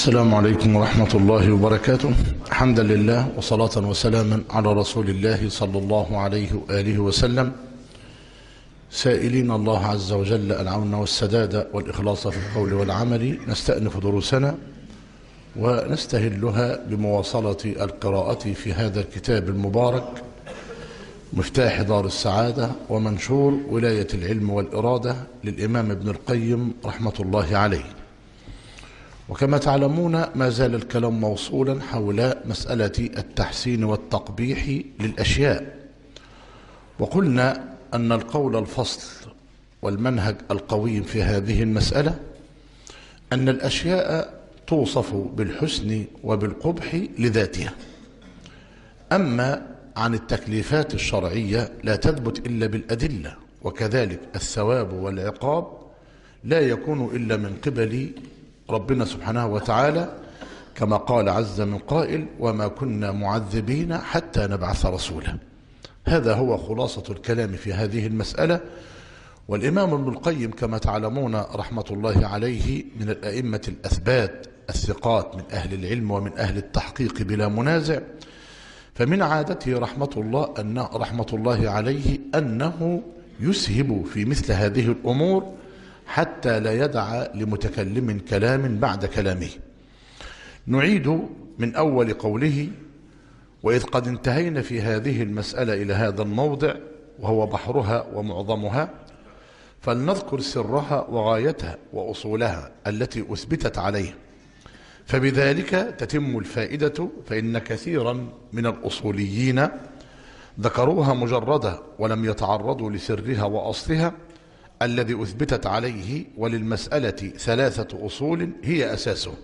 السلام عليكم ورحمة الله وبركاته. حمدا لله وصلاة وسلاما على رسول الله صلى الله عليه وآله وسلم، سائلين الله عز وجل العون والسداد والإخلاص في القول والعمل. نستأنف دروسنا ونستهلها بمواصلة القراءة في هذا الكتاب المبارك، مفتاح دار السعادة ومنشور ولاية العلم والإرادة للإمام ابن القيم رحمة الله عليه. وكما تعلمون ما زال الكلام موصولا حول مسألة التحسين والتقبيح للأشياء، وقلنا أن القول الفصل والمنهج القويم في هذه المسألة أن الأشياء توصف بالحسن وبالقبح لذاتها، أما عن التكليفات الشرعية لا تثبت إلا بالأدلة، وكذلك الثواب والعقاب لا يكون إلا من قبل ربنا سبحانه وتعالى، كما قال عز من قائل: وما كنا معذبين حتى نبعث رسولا. هذا هو خلاصة الكلام في هذه المسألة. والإمام ابن القيم كما تعلمون رحمة الله عليه من الأئمة الأثبات الثقات من أهل العلم ومن أهل التحقيق بلا منازع، فمن عادته رحمة الله عليه أنه يسهب في مثل هذه الأمور حتى لا يدع لمتكلم كلام بعد كلامه. نعيد من أول قوله: وإذ قد انتهينا في هذه المسألة إلى هذا الموضع وهو بحرها ومعظمها، فلنذكر سرها وغايتها وأصولها التي أثبتت عليه، فبذلك تتم الفائدة. فإن كثيرا من الأصوليين ذكروها مجردة ولم يتعرضوا لسرها وأصلها الذي أثبتت عليه، وللمسألة 3 أصول هي أساسه.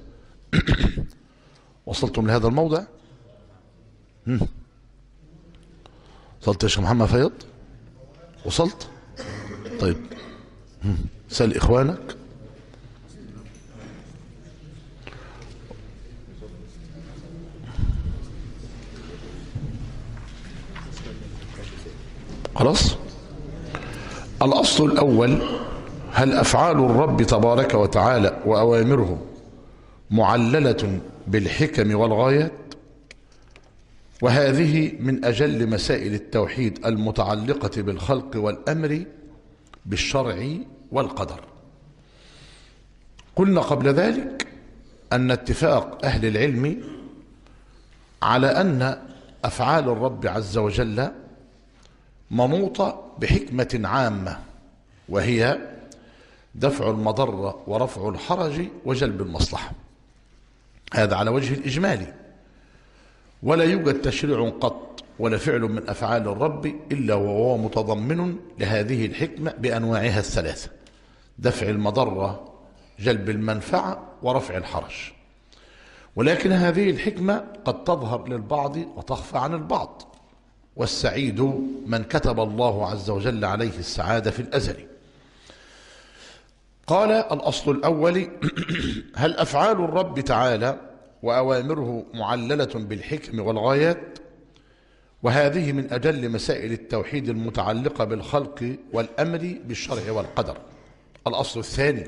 وصلتم لهذا الموضع؟ وصلت يا شيخ محمد فيض؟ وصلت؟ طيب سأل إخوانك. خلاص. الأصل الأول: هل أفعال الرب تبارك وتعالى وأوامره معللة بالحكم والغايات؟ وهذه من أجل مسائل التوحيد المتعلقة بالخلق والأمر بالشرع والقدر. قلنا قبل ذلك أن اتفاق أهل العلم على أن أفعال الرب عز وجل منوطة بحكمة عامة، وهي دفع المضرة ورفع الحرج وجلب المصلحة. هذا على وجه الإجمالي، ولا يوجد تشريع قط ولا فعل من أفعال الرب إلا وهو متضمن لهذه الحكمة بأنواعها 3: دفع المضرة، جلب المنفعة، ورفع الحرج. ولكن هذه الحكمة قد تظهر للبعض وتخفى عن البعض، والسعيد من كتب الله عز وجل عليه السعادة في الأزل. قال: الأصل الأول: هل أفعال الرب تعالى وأوامره معللة بالحكم والغايات؟ وهذه من أجل مسائل التوحيد المتعلقة بالخلق والأمر بالشرع والقدر. الأصل الثاني: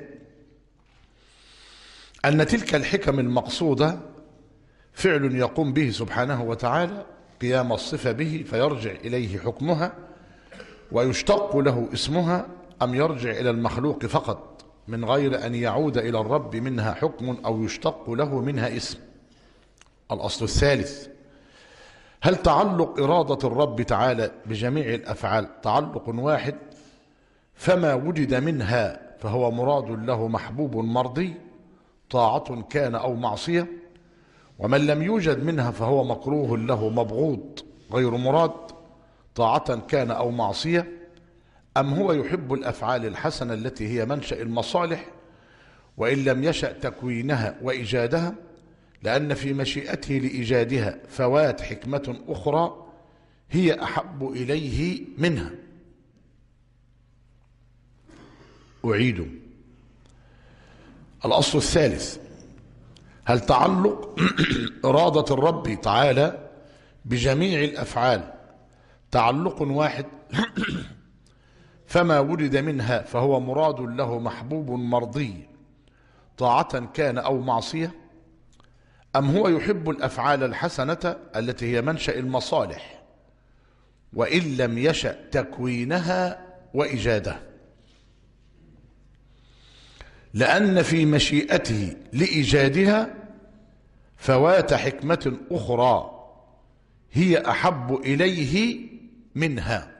أن تلك الحكم المقصودة فعل يقوم به سبحانه وتعالى قيام الصفة به فيرجع إليه حكمها ويشتق له اسمها، أم يرجع إلى المخلوق فقط من غير أن يعود إلى الرب منها حكم أو يشتق له منها اسم. الأصل الثالث: هل تعلق إرادة الرب تعالى بجميع الأفعال تعلق واحد، فما وجد منها فهو مراد له محبوب مرضي طاعة كان أو معصية، ومن لم يوجد منها فهو مكروه له مبغوض غير مراد طاعة كان أو معصية؟ أم هو يحب الأفعال الحسنة التي هي منشأ المصالح وإن لم يشأ تكوينها وإيجادها، لأن في مشيئته لإيجادها فوات حكمة أخرى هي أحب إليه منها؟ أعيد: الأصل الثالث: هل تعلق إرادة الرب تعالى بجميع الأفعال تعلق واحد، فما ولد منها فهو مراد له محبوب مرضي طاعة كان أو معصية؟ أم هو يحب الأفعال الحسنة التي هي منشأ المصالح وإن لم يشأ تكوينها وإيجادها، لأن في مشيئته لإيجادها فوات حكمة أخرى هي أحب إليه منها.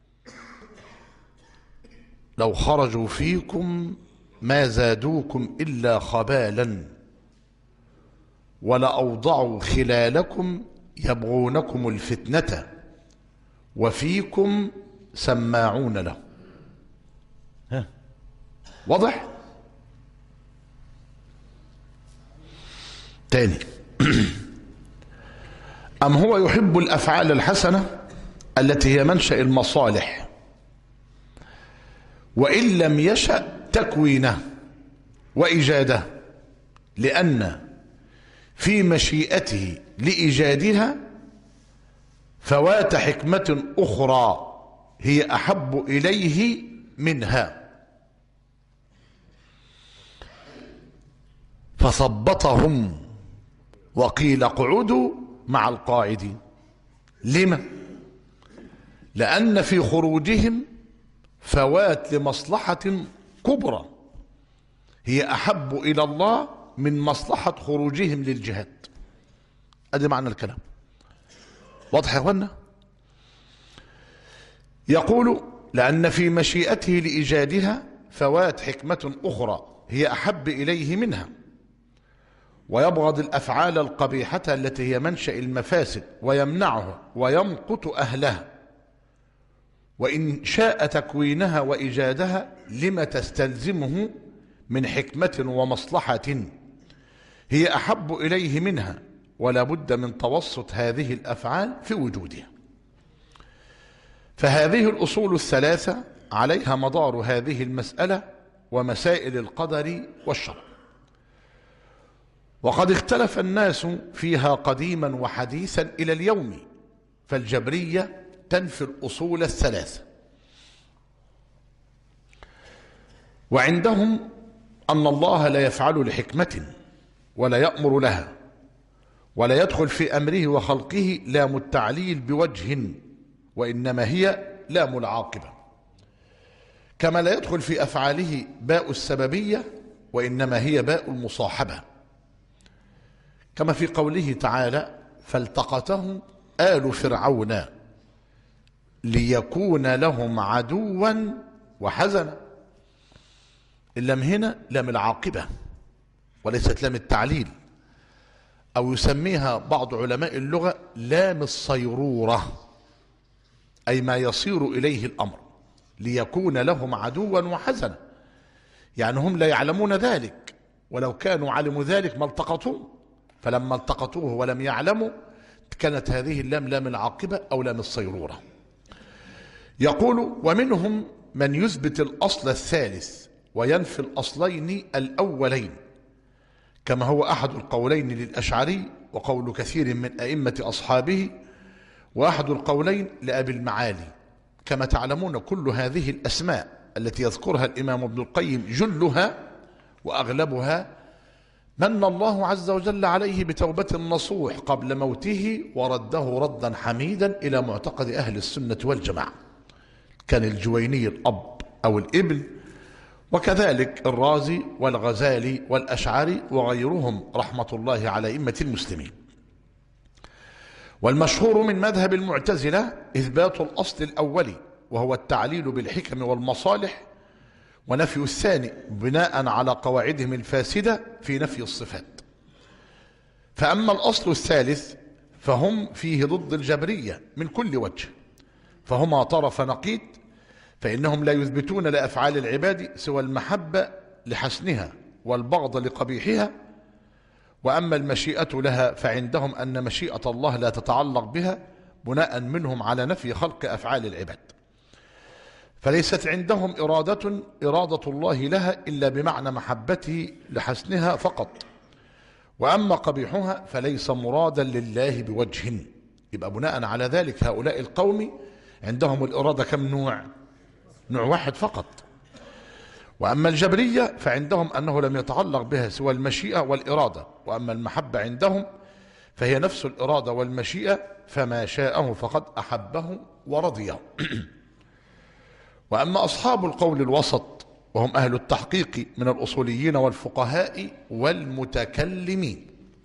لو خرجوا فيكم ما زادوكم إلا خبالا ولأوضعوا خلالكم يبغونكم الفتنة وفيكم سماعون له. واضح؟ تاني. أم هو يحب الأفعال الحسنة التي هي منشأ المصالح وإن لم يشأ تكوينه وإيجاده، لأن في مشيئته لإيجادها فوات حكمة أخرى هي أحب إليه منها، فثبطهم وقيل اقعدوا مع القاعدين. لما؟ لأن في خروجهم فوات لمصلحة كبرى هي أحب إلى الله من مصلحة خروجهم للجهاد. أدي معنى الكلام. واضح يا اخوانا؟ يقول لأن في مشيئته لإيجادها فوات حكمة أخرى هي أحب إليه منها، ويبغض الأفعال القبيحة التي هي منشأ المفاسد ويمنعها ويمقت أهلها، وإن شاء تكوينها وإيجادها لما تستلزمه من حكمة ومصلحة هي أحب إليه منها، ولا بد من توسط هذه الأفعال في وجودها. فهذه الأصول الثلاثة عليها مدار هذه المسألة ومسائل القدر والشرع، وقد اختلف الناس فيها قديما وحديثا إلى اليوم، فالجبرية تنفي الأصول الثلاثة، وعندهم أن الله لا يفعل لحكمة ولا يأمر لها، ولا يدخل في أمره وخلقه لام التعليل بوجه، وإنما هي لام العاقبة، كما لا يدخل في أفعاله باء السببية وإنما هي باء المصاحبة، كما في قوله تعالى فالتقطه آل فرعون ليكون لهم عدوا وحزنا. اللام هنا لام العاقبة وليست لام التعليل، أو يسميها بعض علماء اللغة لام الصيرورة، أي ما يصير إليه الأمر، ليكون لهم عدوا وحزنا، يعني هم لا يعلمون ذلك، ولو كانوا علموا ذلك ما التقطوه، فلما التقطوه ولم يعلموا كانت هذه اللام لام العاقبة أو لام الصيرورة. يقول ومنهم من يثبت الأصل الثالث وينفي الأصلين الأولين، كما هو أحد القولين للأشعري وقول كثير من أئمة أصحابه، وأحد القولين لأبي المعالي. كما تعلمون كل هذه الأسماء التي يذكرها الإمام ابن القيم جلها وأغلبها من الله عز وجل عليه بتوبة النصوح قبل موته ورده ردا حميدا إلى معتقد أهل السنة والجماعة، كان الجويني الأب أو الابن، وكذلك الرازي والغزالي والأشعري وغيرهم رحمة الله على أئمة المسلمين. والمشهور من مذهب المعتزلة إثبات الأصل الأولي وهو التعليل بالحكم والمصالح، ونفي الثاني بناء على قواعدهم الفاسدة في نفي الصفات. فأما الأصل الثالث فهم فيه ضد الجبرية من كل وجه، فهما طرف نقيض، فإنهم لا يثبتون لأفعال العباد سوى المحبة لحسنها والبغض لقبيحها، وأما المشيئة لها فعندهم أن مشيئة الله لا تتعلق بها بناء منهم على نفي خلق أفعال العباد، فليست عندهم إرادة الله لها إلا بمعنى محبته لحسنها فقط، وأما قبيحها فليس مرادا لله بوجه. يبقى بناء على ذلك هؤلاء القوم عندهم الإرادة كم نوع؟ نوع واحد فقط. وأما الجبرية فعندهم أنه لم يتعلق بها سوى المشيئة والإرادة، وأما المحبة عندهم فهي نفس الإرادة والمشيئة، فما شاءه فقد أحبه ورضيه. وأما أصحاب القول الوسط وهم أهل التحقيق من الأصوليين والفقهاء والمتكلمين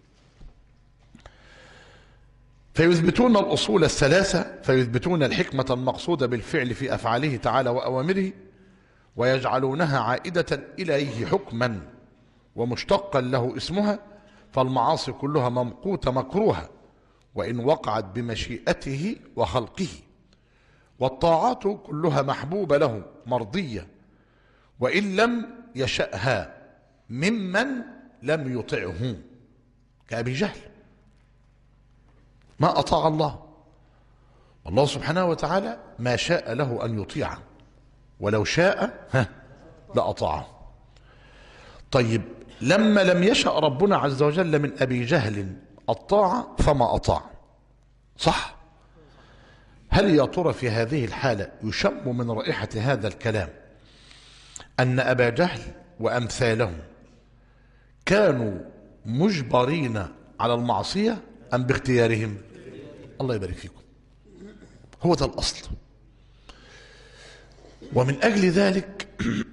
فيثبتون الأصول الثلاثة، فيثبتون الحكمة المقصودة بالفعل في أفعاله تعالى وأوامره، ويجعلونها عائدة إليه حكما ومشتقا له اسمها، فالمعاصي كلها ممقوتة مكروهة وإن وقعت بمشيئته وخلقه، والطاعات كلها محبوبة له مرضية وإن لم يشأها ممن لم يطعه، كأبي جهل ما أطاع الله، والله سبحانه وتعالى ما شاء له أن يطيعه، ولو شاء لأطاعه. طيب لما لم يشأ ربنا عز وجل من أبي جهل الطاعة فما أطاع، صح؟ هل يا ترى في هذه الحالة يشم من رائحة هذا الكلام أن أبا جهل وأمثالهم كانوا مجبرين على المعصية أم باختيارهم؟ الله يبارك فيكم، هو ده الأصل. ومن أجل ذلك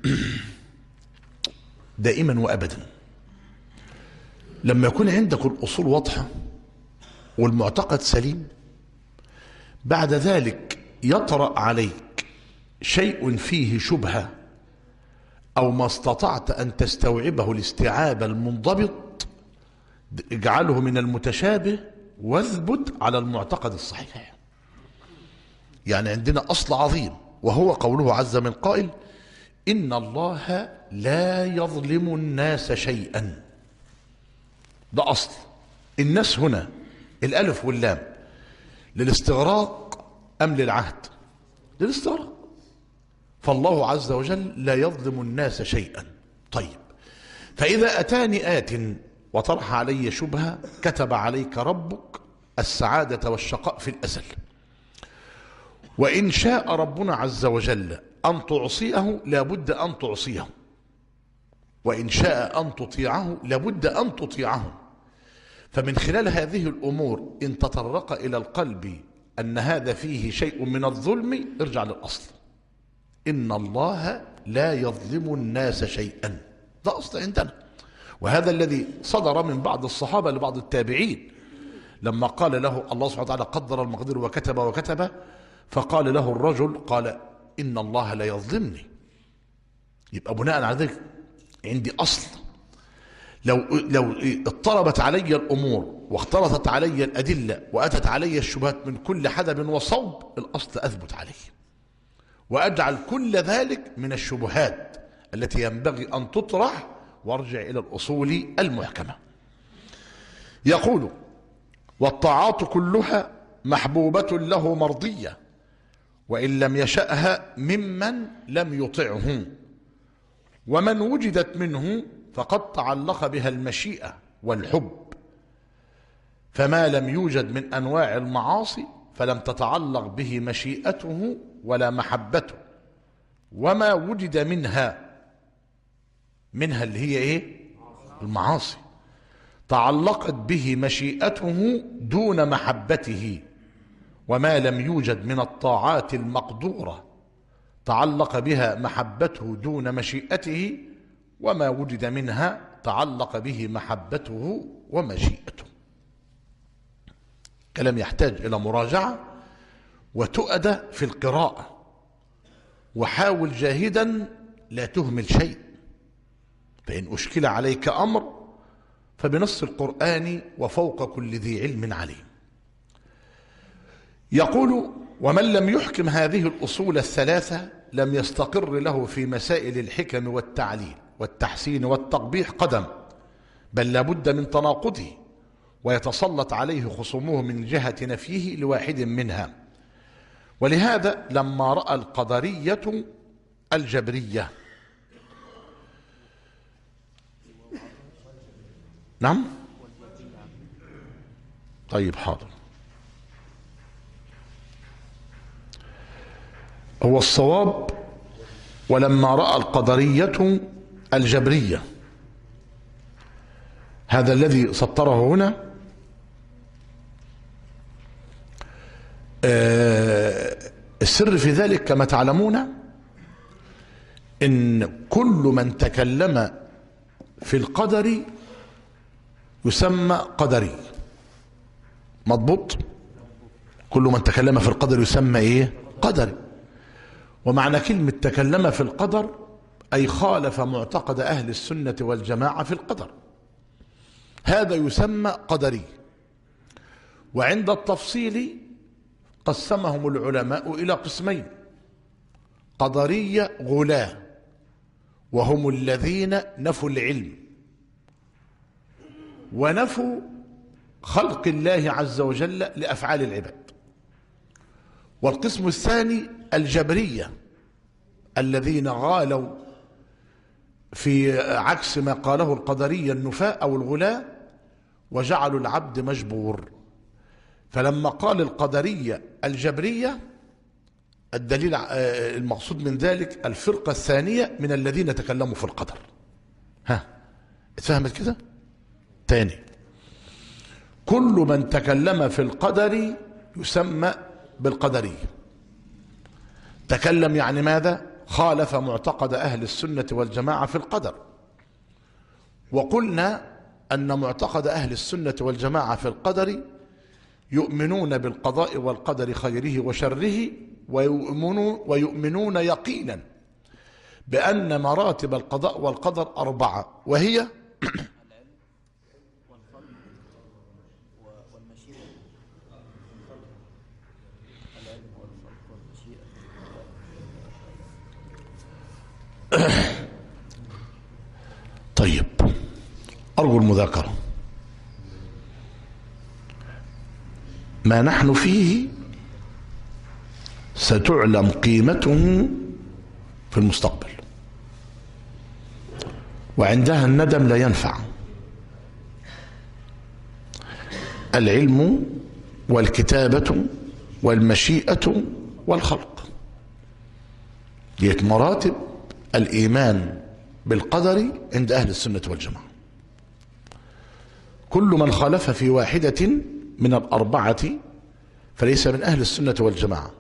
دائما وأبدا لما يكون عندك الأصول واضحة والمعتقد سليم، بعد ذلك يطرأ عليك شيء فيه شبهة أو ما استطعت أن تستوعبه الاستيعاب المنضبط، اجعله من المتشابه واثبت على المعتقد الصحيح. يعني عندنا أصل عظيم وهو قوله عز من قائل: إن الله لا يظلم الناس شيئا. ده أصل. الناس هنا الألف واللام للاستغراق أم للعهد؟ للاستغراق. فالله عز وجل لا يظلم الناس شيئا. طيب فإذا أتاني آت وطرح علي شبهة، كتب عليك ربك السعادة والشقاء في الأزل، وإن شاء ربنا عز وجل أن تعصيه لابد أن تعصيه، وإن شاء أن تطيعه لابد أن تطيعه. فمن خلال هذه الأمور إن تطرق إلى القلب أن هذا فيه شيء من الظلم، ارجع للأصل: إن الله لا يظلم الناس شيئا. ده أصل عندنا، وهذا الذي صدر من بعض الصحابة لبعض التابعين لما قال له الله سبحانه وتعالى: قدر المقدور وكتب وكتب، فقال له الرجل قال: إن الله لا يظلمني. يبقى بناء على ذلك عندي أصل. لو اضطربت علي الأمور واختلطت علي الأدلة وأتت علي الشبهات من كل حدب وصوب، الأصل أثبت عليه وأجعل كل ذلك من الشبهات التي ينبغي أن تطرح، وارجع إلى الأصول المحكمة. يقول: والطاعات كلها محبوبة له مرضية وإن لم يشأها ممن لم يطعه، ومن وجدت منه فقد تعلق بها المشيئة والحب، فما لم يوجد من أنواع المعاصي فلم تتعلق به مشيئته ولا محبته، وما وجد منها اللي هي ايه؟ المعاصي، تعلقت به مشيئته دون محبته، وما لم يوجد من الطاعات المقدورة تعلق بها محبته دون مشيئته، وما وجد منها تعلق به محبته ومشيئته. كلام يحتاج إلى مراجعة وتؤدى في القراءة، وحاول جاهدا لا تهمل شيء، فإن أشكل عليك أمر فبنص القرآن وفوق كل ذي علم عليم. يقول: ومن لم يحكم هذه الأصول الثلاثة لم يستقر له في مسائل الحكم والتعليل والتحسين والتقبيح قدم، بل لابد من تناقضه، ويتسلط عليه خصومه من جهة نفيه لواحد منها. ولهذا لما رأى القدرية الجبرية، نعم طيب حاضر، هو الصواب ولما رأى القدرية الجبرية، هذا الذي سطره هنا، السر في ذلك كما تعلمون إن كل من تكلم في القدر يسمى قدري. مضبوط؟ كل من تكلم في القدر يسمى ايه؟ قدري. ومعنى كلمة تكلم في القدر أي خالف معتقد أهل السنة والجماعة في القدر، هذا يسمى قدري. وعند التفصيل قسمهم العلماء إلى قسمين: قدرية غلاة، وهم الذين نفوا العلم ونفوا خلق الله عز وجل لأفعال العباد. والقسم الثاني الجبرية، الذين غالوا في عكس ما قاله القدرية النفاء أو الغلاة، وجعلوا العبد مجبور. فلما قال القدرية الجبرية، الدليل المقصود من ذلك الفرقة الثانية من الذين تكلموا في القدر. ها اتفهمت كده؟ تاني، كل من تكلم في القدر يسمى بالقدري. تكلم يعني ماذا؟ خالف معتقد أهل السنة والجماعة في القدر. وقلنا أن معتقد أهل السنة والجماعة في القدر يؤمنون بالقضاء والقدر خيره وشره، ويؤمنون يقينا بأن مراتب القضاء والقدر 4، وهي طيب، أرجو المذاكرة. ما نحن فيه ستعلم قيمته في المستقبل، وعندها الندم لا ينفع. العلم والكتابة والمشيئة والخلق، ديت مراتب الإيمان بالقدر عند أهل السنة والجماعة. كل من خالف في واحدة من الأربعة فليس من أهل السنة والجماعة.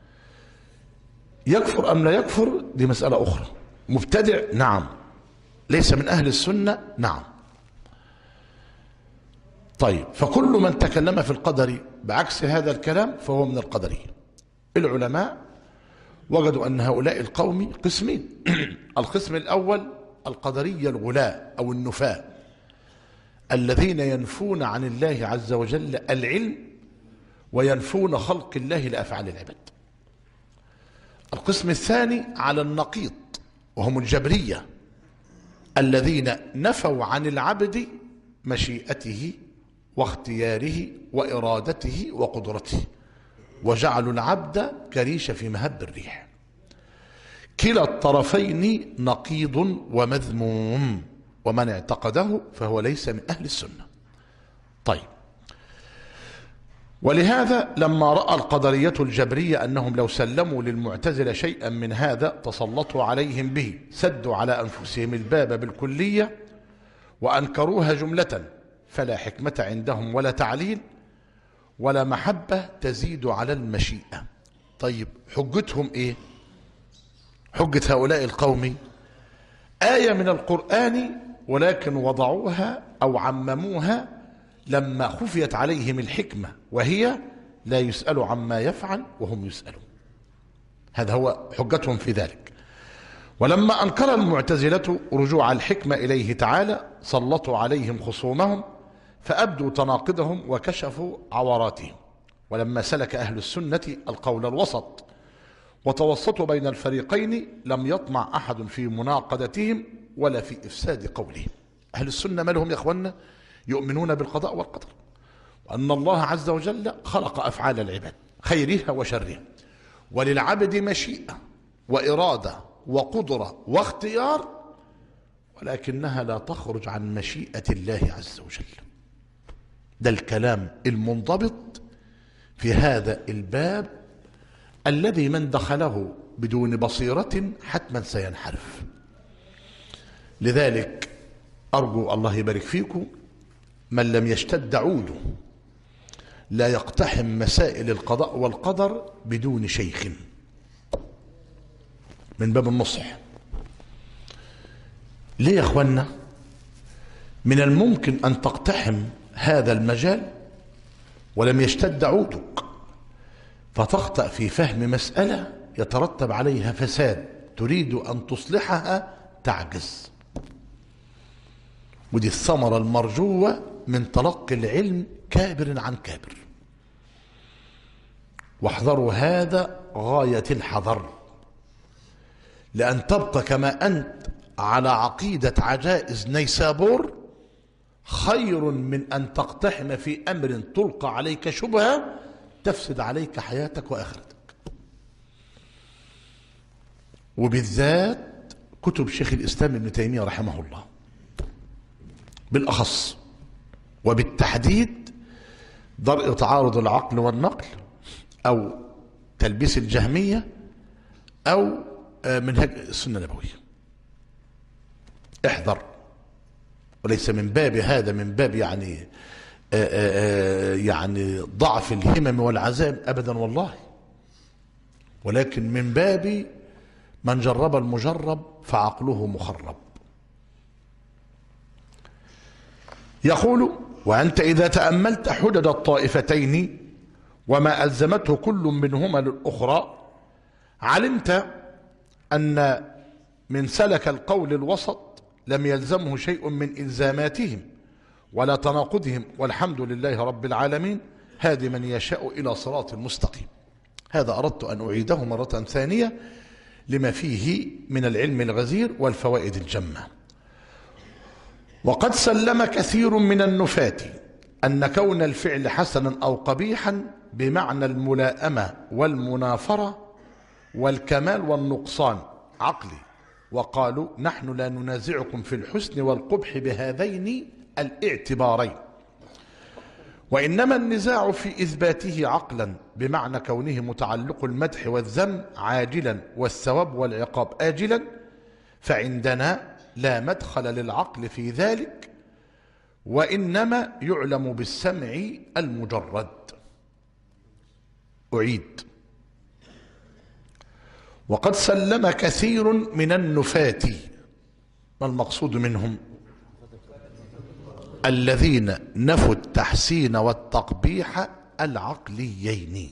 يكفر أم لا يكفر دي مسألة أخرى. مبتدع نعم، ليس من أهل السنة نعم. طيب، فكل من تكلم في القدر بعكس هذا الكلام فهو من القدرية. العلماء وجدوا أن هؤلاء القوم قسمين. القسم الأول القدرية الغلاة أو النفاة، الذين ينفون عن الله عز وجل العلم وينفون خلق الله لأفعال العباد. القسم الثاني على النقيض، وهم الجبرية، الذين نفوا عن العبد مشيئته واختياره وإرادته وقدرته، وجعلوا العبد كريش في مهب الريح. كلا الطرفين نقيض ومذموم، ومن اعتقده فهو ليس من أهل السنة. طيب، ولهذا لما رأى القدرية الجبرية أنهم لو سلموا للمعتزلة شيئا من هذا تسلطوا عليهم به، سدوا على أنفسهم الباب بالكلية وأنكروها جملة، فلا حكمة عندهم ولا تعليل ولا محبة تزيد على المشيئة. طيب، حجتهم إيه؟ حجة هؤلاء القوم آية من القرآن، ولكن وضعوها أو عمموها لما خفيت عليهم الحكمة، وهي لا يسأل عما يفعل وهم يسألون. هذا هو حجتهم في ذلك. ولما أنكر المعتزلة رجوع الحكمة إليه تعالى سلطوا عليهم خصومهم فأبدوا تناقضهم وكشفوا عوراتهم. ولما سلك أهل السنة القول الوسط وتوسطوا بين الفريقين لم يطمع أحد في مناقضتهم ولا في إفساد قولهم. أهل السنة ما لهم يا أخوانا؟ يؤمنون بالقضاء والقدر، وأن الله عز وجل خلق أفعال العباد خيرها وشرها، وللعبد مشيئة وإرادة وقدرة واختيار، ولكنها لا تخرج عن مشيئة الله عز وجل. ده الكلام المنضبط في هذا الباب الذي من دخله بدون بصيرة حتما سينحرف. لذلك أرجو الله يبارك فيكم من لم يشتد عوده لا يقتحم مسائل القضاء والقدر بدون شيخ، من باب النصح. ليه يا اخوانا؟ من الممكن أن تقتحم هذا المجال ولم يشتد عودك فتخطأ في فهم مسألة يترتب عليها فساد، تريد أن تصلحها تعجز. ودي الثمرة المرجوة من تلقي العلم كابر عن كابر. واحذروا هذا غاية الحذر، لأن تبقى كما أنت على عقيدة عجائز نيسابور خير من أن تقتحم في أمر تلقى عليك شبهة تفسد عليك حياتك وآخرتك. وبالذات كتب شيخ الإسلام ابن تيمية رحمه الله بالأخص، وبالتحديد درء تعارض العقل والنقل، أو تلبيس الجهمية، أو منهج السنة النبوية. احذر، وليس من باب هذا، من باب يعني ضعف الهمم والعزائم أبدا والله، ولكن من باب من جرب المجرب فعقله مخرب. يقول: وأنت إذا تأملت حدد الطائفتين وما ألزمته كل منهما للأخرى علمت أن من سلك القول الوسط لم يلزمه شيء من إلزاماتهم ولا تناقضهم، والحمد لله رب العالمين هادي من يشاء إلى صراط مستقيم. هذا أردت أن أعيده مرة ثانية لما فيه من العلم الغزير والفوائد الجمة. وقد سلم كثير من النفاة أن كون الفعل حسنا أو قبيحا بمعنى الملائمة والمنافرة والكمال والنقصان عقلي، وقالوا: نحن لا ننازعكم في الحسن والقبح بهذين الاعتبارين، وإنما النزاع في إثباته عقلا بمعنى كونه متعلق المدح والذم عاجلا والثواب والعقاب آجلا، فعندنا لا مدخل للعقل في ذلك، وإنما يعلم بالسمع المجرد. أعيد: وقد سلم كثير من النفاة، ما المقصود منهم؟ الذين نفوا التحسين والتقبيح العقليين.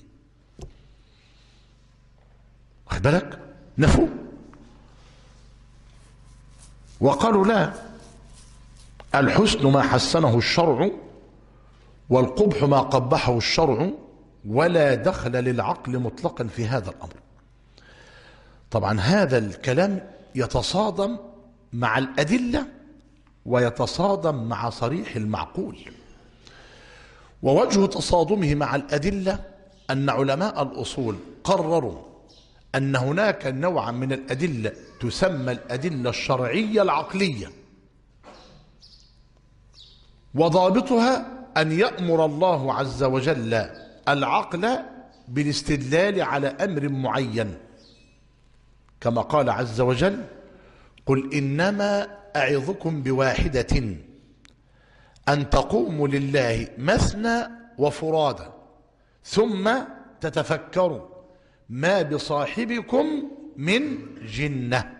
واخد بالك؟ نفوا وقالوا: لا، الحسن ما حسنه الشرع والقبح ما قبحه الشرع، ولا دخل للعقل مطلقا في هذا الأمر. طبعا هذا الكلام يتصادم مع الأدلة ويتصادم مع صريح المعقول. ووجه تصادمه مع الأدلة أن علماء الأصول قرروا أن هناك نوعا من الأدلة تسمى الأدلة الشرعية العقلية، وضابطها أن يأمر الله عز وجل العقل بالاستدلال على أمر معين، كما قال عز وجل: قل إنما أعظكم بواحدة أن تقوموا لله مثنى وفرادى ثم تتفكروا ما بصاحبكم من جنة.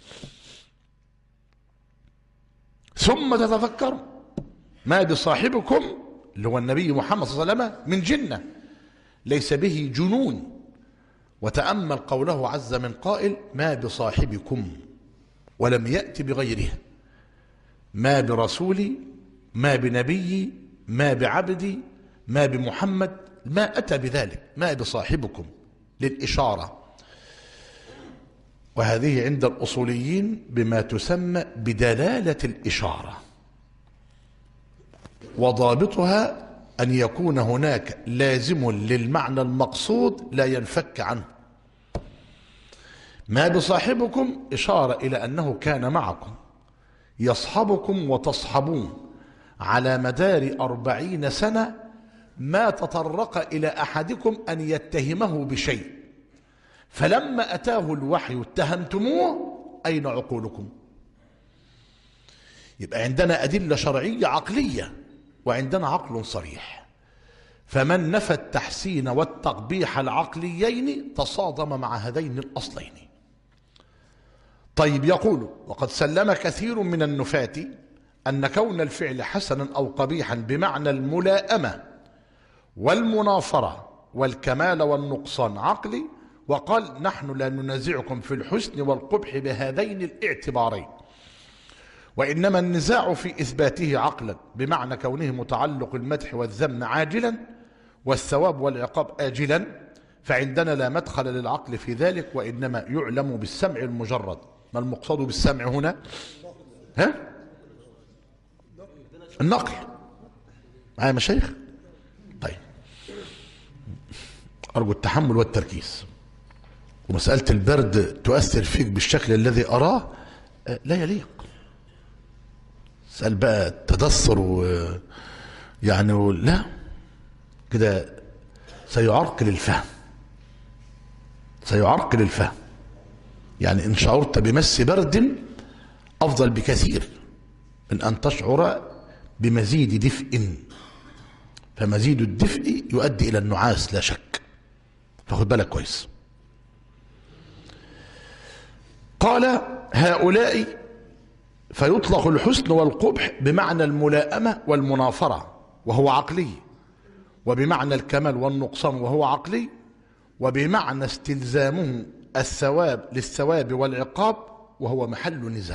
ثم تتفكروا ما بصاحبكم، اللي هو النبي محمد صلى الله عليه وسلم، من جنة، ليس به جنون. وتأمل قوله عز من قائل: ما بصاحبكم، ولم يأتي بغيرها، ما برسولي، ما بنبي، ما بعبدي، ما بمحمد، ما أتى بذلك، ما بصاحبكم للإشارة. وهذه عند الأصوليين بما تسمى بدلالة الإشارة، وضابطها أن يكون هناك لازم للمعنى المقصود لا ينفك عنه. ما بصاحبكم إشارة إلى أنه كان معكم يصحبكم وتصحبون على مدار 40 سنة، ما تطرق إلى أحدكم أن يتهمه بشيء فلما أتاه الوحي اتهمتموه أين عقولكم؟ يبقى عندنا أدلة شرعية عقلية وعندنا عقل صريح، فمن نفى التحسين والتقبيح العقليين تصادم مع هذين الأصلين. طيب يقول: وقد سلم كثير من النفاة أن كون الفعل حسنا أو قبيحا بمعنى الملائمة والمنافرة والكمال والنقصان عقلي، وقال: نحن لا ننازعكم في الحسن والقبح بهذين الاعتبارين، وإنما النزاع في إثباته عقلا بمعنى كونه متعلق المدح والذم عاجلا والثواب والعقاب آجلا، فعندنا لا مدخل للعقل في ذلك، وإنما يعلم بالسمع المجرد. ما المقصود بالسمع هنا؟ النقل. معايا مشايخ؟ طيب، أرجو التحمل والتركيز. ومسألة البرد تؤثر فيك بالشكل الذي أراه لا يليق. سأل بقى التدثر يعني لا كده سيعرقل الفهم، سيعرقل الفهم. يعني إن شعرت بمس برد أفضل بكثير من أن تشعر بمزيد دفء، فمزيد الدفء يؤدي إلى النعاس لا شك، فخد بالك كويس. قال: هؤلاء فيطلق الحسن والقبح بمعنى الملائمة والمنافرة وهو عقلي، وبمعنى الكمال والنقصان وهو عقلي، وبمعنى استلزامه الثواب للثواب والعقاب وهو محل نزاع.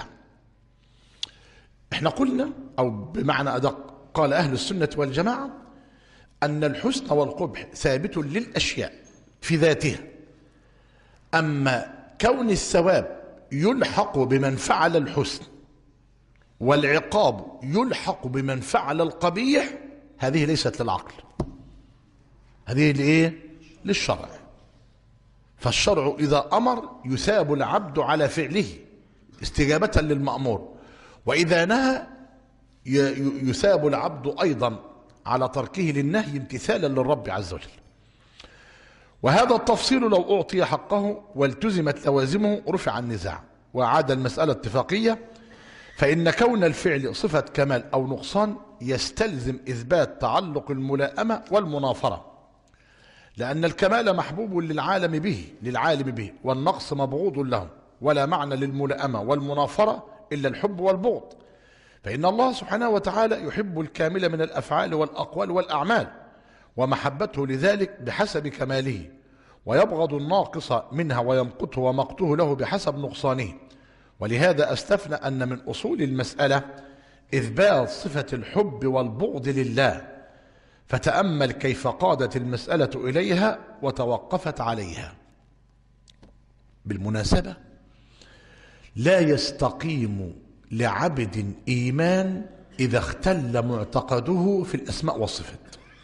احنا قلنا، او بمعنى ادق، قال اهل السنة والجماعة ان الحسن والقبح ثابت للاشياء في ذاتها، اما كون الثواب يلحق بمن فعل الحسن والعقاب يلحق بمن فعل القبيح، هذه ليست للعقل، هذه لإيه؟ للشرع. فالشرع إذا أمر يثاب العبد على فعله استجابة للمأمور، وإذا نهى يثاب العبد أيضا على تركه للنهي امتثالا للرب عز وجل. وهذا التفصيل لو أعطي حقه والتزمت لوازمه رفع النزاع وأعاد المسألة اتفاقية، فإن كون الفعل صفة كمال أو نقصان يستلزم إثبات تعلق الملائمة والمنافرة، لأن الكمال محبوب للعالم به والنقص مبغوض له، ولا معنى للملائمة والمنافرة إلا الحب والبغض، فإن الله سبحانه وتعالى يحب الكامل من الأفعال والأقوال والأعمال، ومحبته لذلك بحسب كماله، ويبغض الناقص منها ويمقته ومقته له بحسب نقصانه. ولهذا استثنى أن من أصول المسألة إثبات صفة الحب والبغض لله، فتأمل كيف قادت المسألة إليها وتوقفت عليها. بالمناسبة، لا يستقيم لعبد إيمان إذا اختل معتقده في الأسماء والصفات،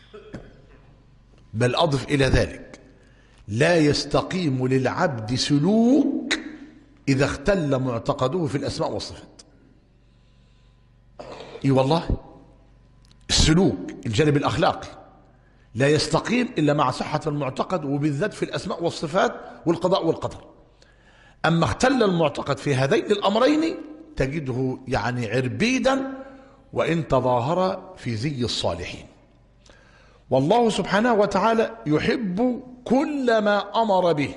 بل أضف إلى ذلك: لا يستقيم للعبد سلوك إذا اختل معتقده في الأسماء والصفات. إي والله، السلوك الجانب الأخلاقي لا يستقيم إلا مع صحة المعتقد، وبالذات في الأسماء والصفات والقضاء والقدر. أما اختل المعتقد في هذين الأمرين تجده يعني عربيدا وإن تظاهر في زي الصالحين. والله سبحانه وتعالى يحب كل ما أمر به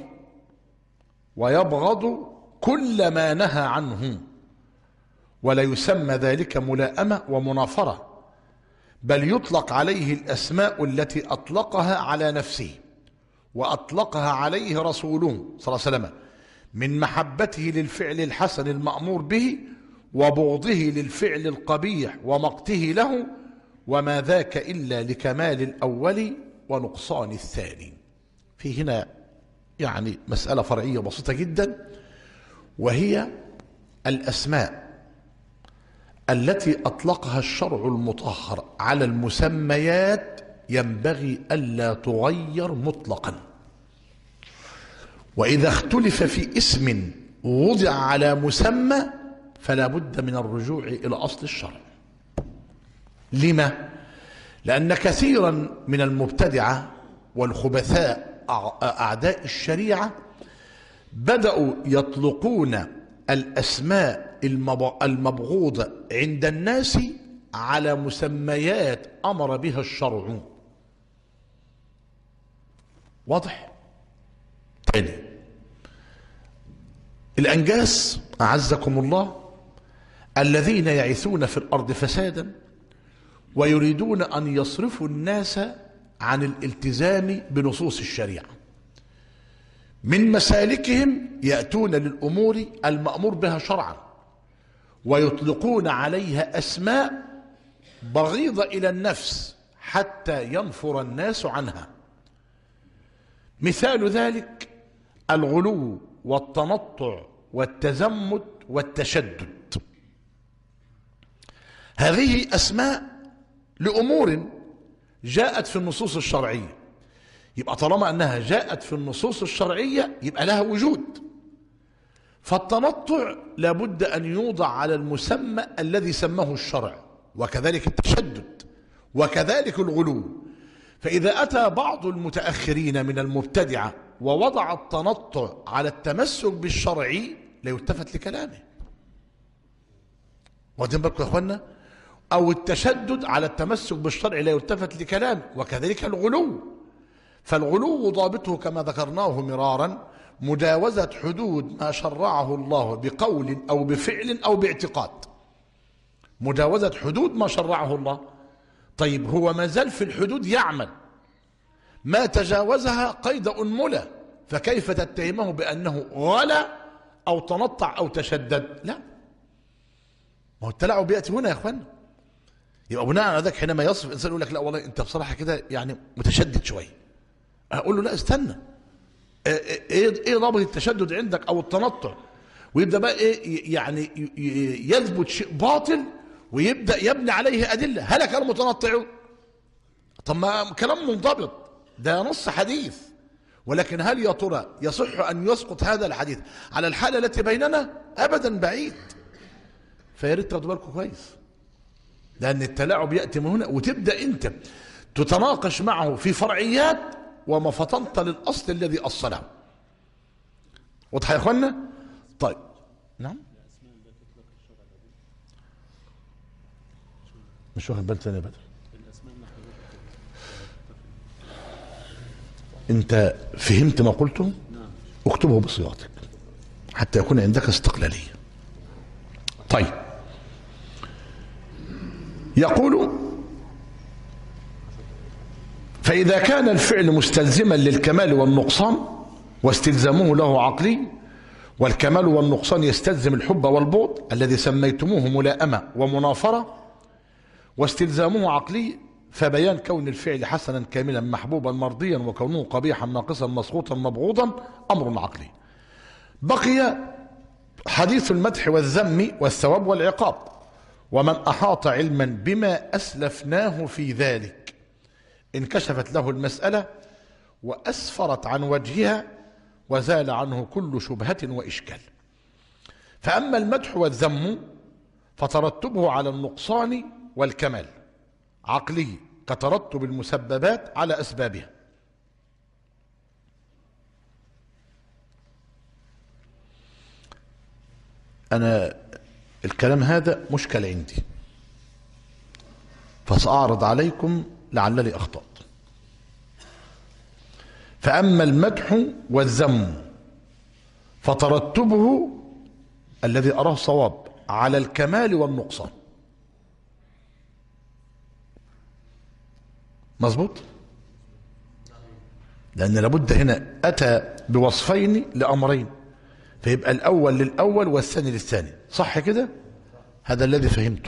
ويبغض كل ما نهى عنه، ولا يسمى ذلك ملائمة ومنافرة، بل يطلق عليه الأسماء التي أطلقها على نفسه وأطلقها عليه رسوله صلى الله عليه وسلم من محبته للفعل الحسن المأمور به، وبغضه للفعل القبيح ومقته له، وما ذاك إلا لكمال الأول ونقصان الثاني. في هنا يعني مسألة فرعية بسيطة جدا، وهي الأسماء التي أطلقها الشرع المطهر على المسميات ينبغي ألا تغير مطلقا، وإذا اختلف في اسم وضع على مسمى فلا بد من الرجوع إلى أصل الشرع. لما؟ لأن كثيرا من المبتدعة والخبثاء أعداء الشريعة بدأوا يطلقون الأسماء المبغوضة عند الناس على مسميات أمر بها الشرع. واضح؟ تاني، الأنجاس أعزكم الله الذين يعيثون في الأرض فسادا ويريدون أن يصرفوا الناس عن الالتزام بنصوص الشريعة، من مسالكهم يأتون للأمور المأمور بها شرعا ويطلقون عليها أسماء بغيضة إلى النفس حتى ينفر الناس عنها. مثال ذلك الغلو والتنطع والتزمت والتشدد. هذه أسماء لأمور جاءت في النصوص الشرعية، يبقى طالما أنها جاءت في النصوص الشرعية يبقى لها وجود. فالتنطع لابد أن يوضع على المسمى الذي سماه الشرع، وكذلك التشدد، وكذلك الغلو. فإذا أتى بعض المتأخرين من المبتدعة ووضع التنطع على التمسك بالشرع لا يلتفت لكلامه. واخدين بالكم يا اخوانا؟ أو التشدد على التمسك بالشرع لا يلتفت لكلامه، وكذلك الغلو. فالغلو ضابطه كما ذكرناه مرارا مجاوزة حدود ما شرعه الله بقول أو بفعل أو باعتقاد. مجاوزة حدود ما شرعه الله. طيب هو ما زال في الحدود يعمل، ما تجاوزها قيد أنملة، فكيف تتهمه بأنه غلا أو تنطع أو تشدد؟ لا، ما هو التلاعب بيأتي هنا يا اخوان. يبقى بناء على ذلك حينما يصف انسان يقول لك لا والله انت بصراحه كده يعني متشدد شويه، اقول له لا استنى، ايه ضابط التشدد عندك او التنطع؟ ويبدا بقى ايه يعني يثبت شيء باطل ويبدا يبني عليه ادله. هل كان متنطع؟ طب ما كلام منضبط، ده نص حديث. ولكن هل يا ترى يصح ان يسقط هذا الحديث على الحاله التي بيننا؟ ابدا، بعيد. فيا ريت تاخدوا بالكم كويس، لأن التلاعب يأتي من هنا، وتبدأ أنت تتناقش معه في فرعيات وما فطنت للأصل الذي أصله. واضح يا إخوانا؟ طيب، نعم، مش واخد بالك ثاني يا بدر. أنت فهمت ما قلته؟ اكتبه بصيغتك حتى يكون عندك استقلالية. طيب، يقول: فإذا كان الفعل مستلزما للكمال والنقصان واستلزامه له عقلي، والكمال والنقصان يستلزم الحب والبغض الذي سميتموه ملائمة ومنافرة، واستلزامه عقلي، فبيان كون الفعل حسنا كاملا محبوبا مرضيا وكونه قبيحا ناقصا مسقوطا مبغوضا أمر عقلي. بقي حديث المدح والذم والثواب والعقاب. ومن أحاط علما بما أسلفناه في ذلك انكشفت له المسألة وأسفرت عن وجهها وزال عنه كل شبهة وإشكال. فأما المدح والذم فترتبه على النقصان والكمال عقلي كترتب المسببات على أسبابها. أنا الكلام هذا مشكل عندي، فسأعرض عليكم لعلني أخطأت. فأما المدح والذم فترتبه الذي أراه صواب على الكمال والنقصان. مظبوط؟ لأن لابد هنا أتى بوصفين لأمرين، فيبقى الأول للأول والثاني للثاني، صح كده؟ هذا الذي فهمته.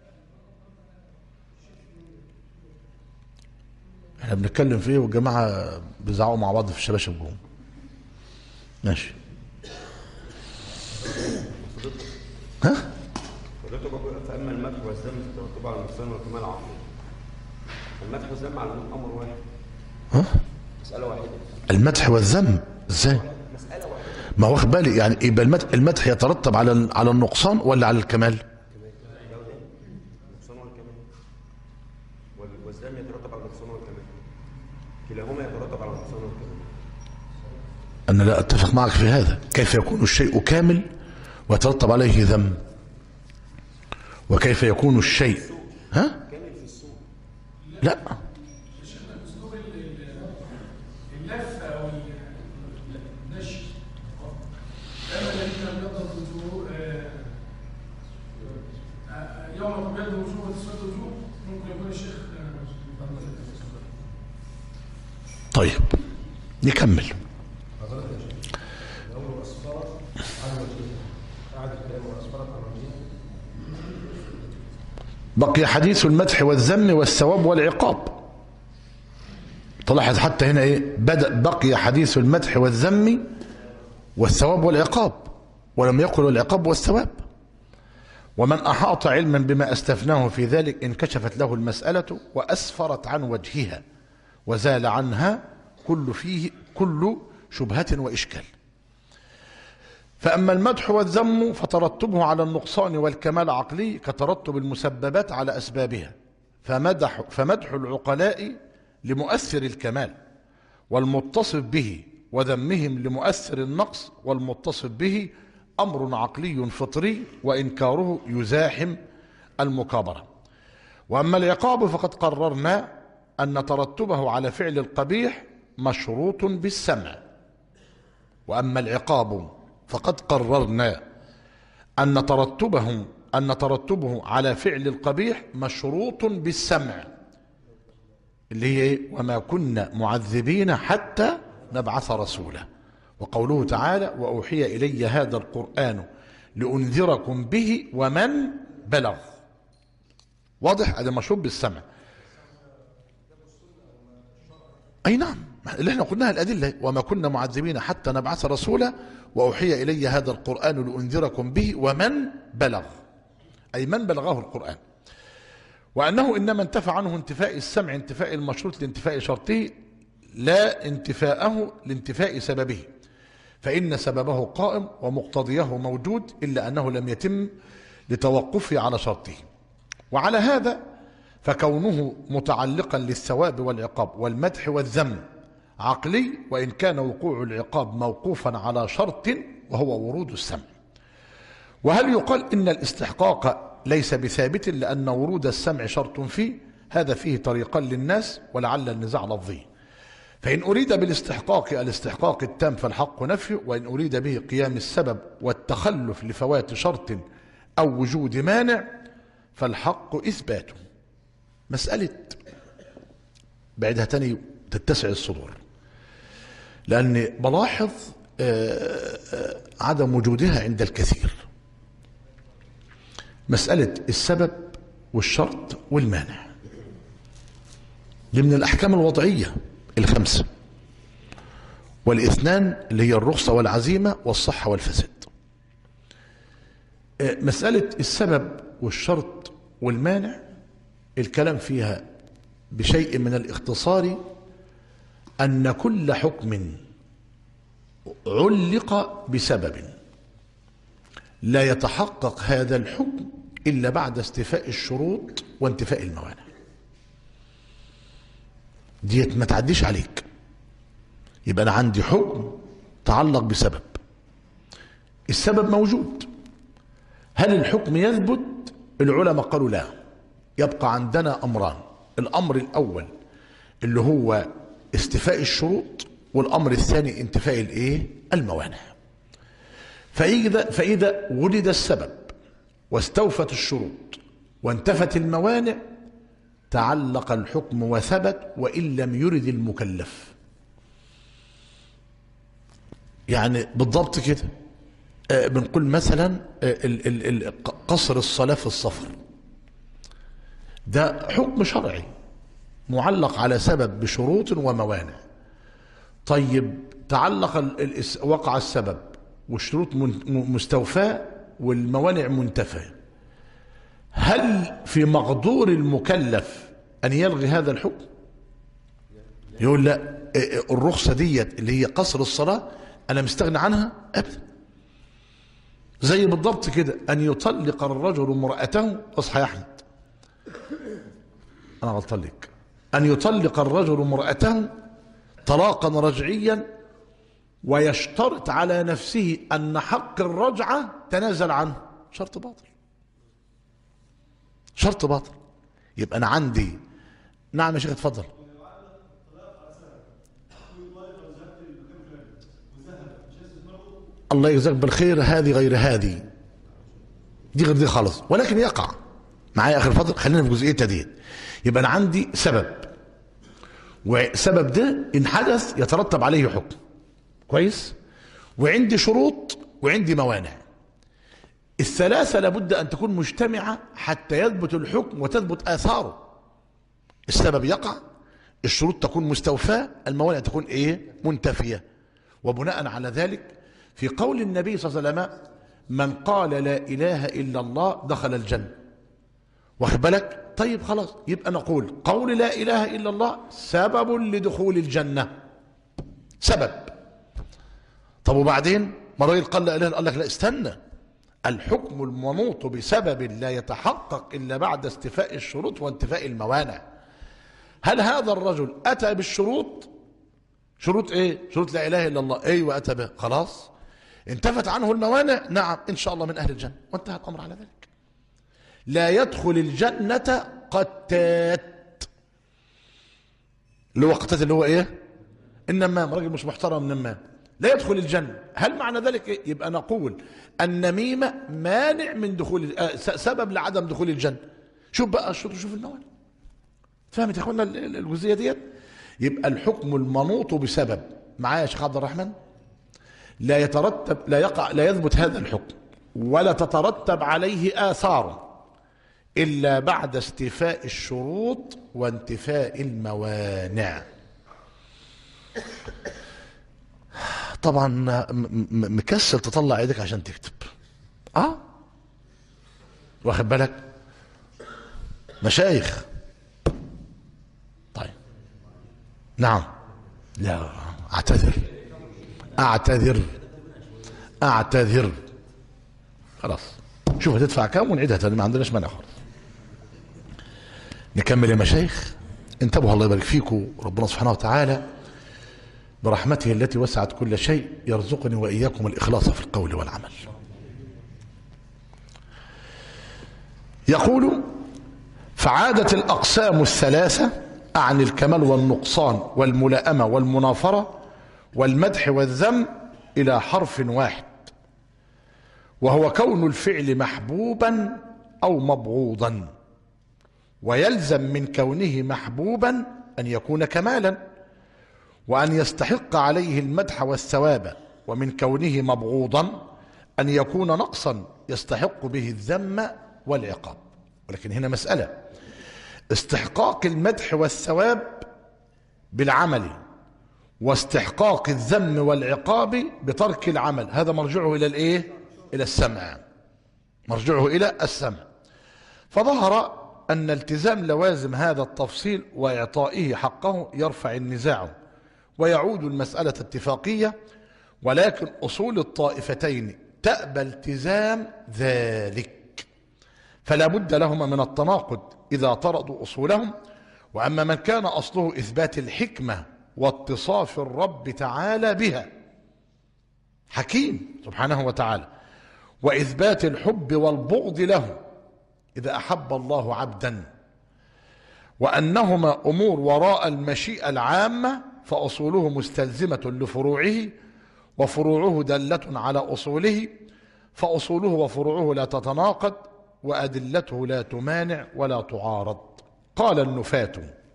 احنا بنتكلم في ايه والجماعة بيزعقوا مع بعض في الشباشب جوه. ماشي. ها؟ فأما المدح والذم فترتب على النقصان والكمال عقلي. المدح والذم على أمر واحد. ها؟ مسألة واحدة. المدح والذم ازاي؟ مسألة واحدة. ما واخد بالي، يعني يبقى المدح يترتب على النقصان ولا على الكمال؟ النقصان والكمال. والذم يترتب على النقصان والكمال. كلاهما يترتب على النقصان والكمال. أنا لا أتفق معك في هذا. كيف يكون الشيء كامل ويترتب عليه ذم؟ وكيف يكون الشيء ها؟ لا، اللفة أو النشر أما الذين لم يضرب وجوه يوم بيض وجوه وتسود وجوه ممكن يكون الشيخ. طيب نكمل. بقي حديث المدح والذم والثواب والعقاب. تلاحظ حتى هنا ايه، بقي حديث المدح والذم والثواب والعقاب، ولم يقل العقاب والثواب. ومن أحاط علما بما استفناه في ذلك انكشفت له المسألة وأسفرت عن وجهها وزال عنها كل شبهة وإشكال. فأما المدح والذم فترتبه على النقصان والكمال عقلي كترتب المسببات على أسبابها، فمدح العقلاء لمؤثر الكمال والمتصف به، وذمهم لمؤثر النقص والمتصف به، أمر عقلي فطري وإنكاره يزاحم المكابرة. وأما العقاب فقد قررنا أن ترتبه على فعل القبيح مشروط بالسمع. وأما العقاب فقد قررنا أن ترتبه على فعل القبيح مشروط بالسمع، اللي هي وما كنا معذبين حتى نبعث رسولا. وقوله تعالى وأوحي إلي هذا القرآن لأنذركم به ومن بلغ. واضح؟ هذا مشروط بالسمع. أي نعم، اللي احنا قلناها الأدلة، وما كنا معذبين حتى نبعث رسولا وأوحي إلي هذا القرآن لأنذركم به ومن بلغ، أي من بلغه القرآن. وأنه إنما انتفى عنه انتفاء السمع انتفاء المشروط لانتفاء شرطه، لا انتفاءه لانتفاء سببه، فإن سببه قائم ومقتضيه موجود، إلا أنه لم يتم لتوقفه على شرطه. وعلى هذا فكونه متعلقا للثواب والعقاب والمدح والذم عقلي، وإن كان وقوع العقاب موقوفا على شرط وهو ورود السمع. وهل يقال إن الاستحقاق ليس بثابت لأن ورود السمع شرط فيه؟ هذا فيه طريقان للناس ولعل النزاع لفظي. فإن أريد بالاستحقاق الاستحقاق التام فالحق نفيه، وإن أريد به قيام السبب والتخلف لفوات شرط أو وجود مانع فالحق إثباته. مسألة بعدها تاني تتسع الصدور، لأني بلاحظ عدم وجودها عند الكثير. مسألة السبب والشرط والمانع دي من الأحكام الوضعية الخمسة، والاثنان اللي هي الرخصة والعزيمة والصحة والفساد. مسألة السبب والشرط والمانع الكلام فيها بشيء من الاختصار أن كل حكم علق بسبب لا يتحقق هذا الحكم إلا بعد استيفاء الشروط وانتفاء الموانع. ديت ما تعديش عليك. يبقى أنا عندي حكم تعلق بسبب، السبب موجود، هل الحكم يثبت؟ العلماء قالوا لا، يبقى عندنا أمران. الأمر الأول اللي هو استيفاء الشروط، والأمر الثاني انتفاء الموانع. فإذا وجد السبب واستوفت الشروط وانتفت الموانع تعلق الحكم وثبت وإن لم يرد المكلف. يعني بالضبط كده بنقول مثلا قصر الصلاة في السفر، ده حكم شرعي معلق على سبب بشروط وموانع. طيب تعلق وقع السبب والشروط مستوفاة والموانع منتفية، هل في مقدور المكلف أن يلغي هذا الحكم؟ يقول لا، الرخصة ديت اللي هي قصر الصلاة أنا مستغني عنها أبدا. زي بالضبط كده أن يطلق الرجل امرأته، اصحى يا أحمد أنا غلطان لك، أن يطلق الرجل امرأته طلاقا رجعيا ويشترط على نفسه أن حق الرجعة تنازل عنه، شرط باطل، شرط باطل. يبقى أنا عندي. نعم يا شيخ اتفضل. الله يجزاك بالخير، هذه غير هذه، دي غير دي خالص، ولكن يقع معايا اخر فضل. خلينا في جزئيتها دي. يبقى انا عندي سبب، وسبب ده ان حدث يترتب عليه حكم، كويس، وعندي شروط وعندي موانع. الثلاثه لابد ان تكون مجتمعه حتى يثبت الحكم وتثبت اثاره. السبب يقع، الشروط تكون مستوفاه، الموانع تكون ايه؟ منتفيه. وبناء على ذلك في قول النبي صلى الله عليه وسلم: من قال لا اله الا الله دخل الجنه. واخد بالك؟ طيب خلاص، يبقى نقول قول لا اله الا الله سبب لدخول الجنه، سبب. طب وبعدين ما الراجل قال لا اله الا الله، قال لك لا استنى، الحكم المنوط بسبب لا يتحقق الا بعد استيفاء الشروط وانتفاء الموانع. هل هذا الرجل اتى بالشروط؟ شروط ايه؟ شروط لا اله الا الله، ايوه اتى بها، خلاص انتفت عنه الموانع، نعم ان شاء الله من اهل الجنه، وانتهى الامر على ذلك. لا يدخل الجنه قتات، اللي هو قتات اللي هو ايه؟ النمام، راجل مش محترم نمام، لا يدخل الجنه. هل معنى ذلك إيه؟ يبقى نقول النميمه مانع من دخول، سبب لعدم دخول الجنه. شوف بقى الشروط، شوف الموانع. فهمت يا اخوانا الجزئيه ديت؟ يبقى الحكم المنوط بسبب، معايا يا شيخ عبد الرحمن، لا يترتب، لا يقع، لا يثبت هذا الحكم ولا تترتب عليه آثاره إلا بعد استيفاء الشروط وانتفاء الموانع. طبعا مكسل تطلع ايدك عشان تكتب، واخد بالك؟ مشايخ. طيب نعم، لا اعتذر خلاص. شوف هتدفع كام ونعيدها تاني، ما عندناش مانع خالص. نكمل يا مشايخ، انتبهوا الله يبارك فيكم. ربنا سبحانه وتعالى برحمته التي وسعت كل شيء يرزقني واياكم الاخلاص في القول والعمل. يقول: فعادت الاقسام الثلاثه عن الكمال والنقصان والملائمه والمنافره والمدح والذم الى حرف واحد، وهو كون الفعل محبوبا او مبغوضا. ويلزم من كونه محبوبا ان يكون كمالا وان يستحق عليه المدح والثواب، ومن كونه مبغوضا ان يكون نقصا يستحق به الذم والعقاب. ولكن هنا مسألة: استحقاق المدح والثواب بالعمل، واستحقاق الذم والعقاب بترك العمل، هذا مرجعه الى الايه؟ الى السمع، مرجعه الى السمع. فظهر ان التزام لوازم هذا التفصيل واعطائه حقه يرفع النزاع ويعود المسألة اتفاقية، ولكن اصول الطائفتين تأبى التزام ذلك، فلا بد لهما من التناقض اذا طردوا اصولهم. واما من كان اصله اثبات الحكمة واتصاف الرب تعالى بها، حكيم سبحانه وتعالى، وإثبات الحب والبغض له إذا أحب الله عبدا، وأنهما أمور وراء المشيئة العامة، فأصوله مستلزمة لفروعه، وفروعه دالة على أصوله، فأصوله وفروعه لا تتناقض، وأدلته لا تمانع ولا تعارض. قال النفاة: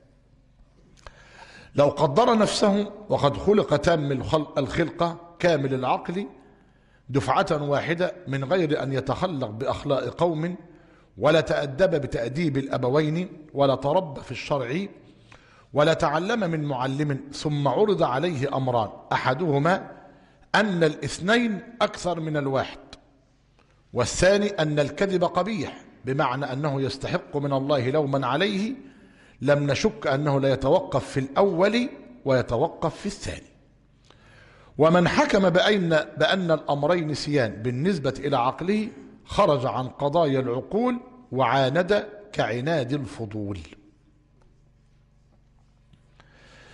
لو قدر نفسه وقد خلق تام الخلقة كامل العقل دفعة واحدة من غير أن يتخلق بأخلاق قوم، ولا تأدب بتأديب الأبوين، ولا تربى في الشرع، ولا تعلم من معلم، ثم عرض عليه أمران: أحدهما أن الاثنين أكثر من الواحد، والثاني أن الكذب قبيح، بمعنى أنه يستحق من الله لوما عليه، لم نشك أنه لا يتوقف في الأول ويتوقف في الثاني. ومن حكم بأن الأمرين سيان بالنسبة إلى عقله خرج عن قضايا العقول وعاند كعناد الفضول.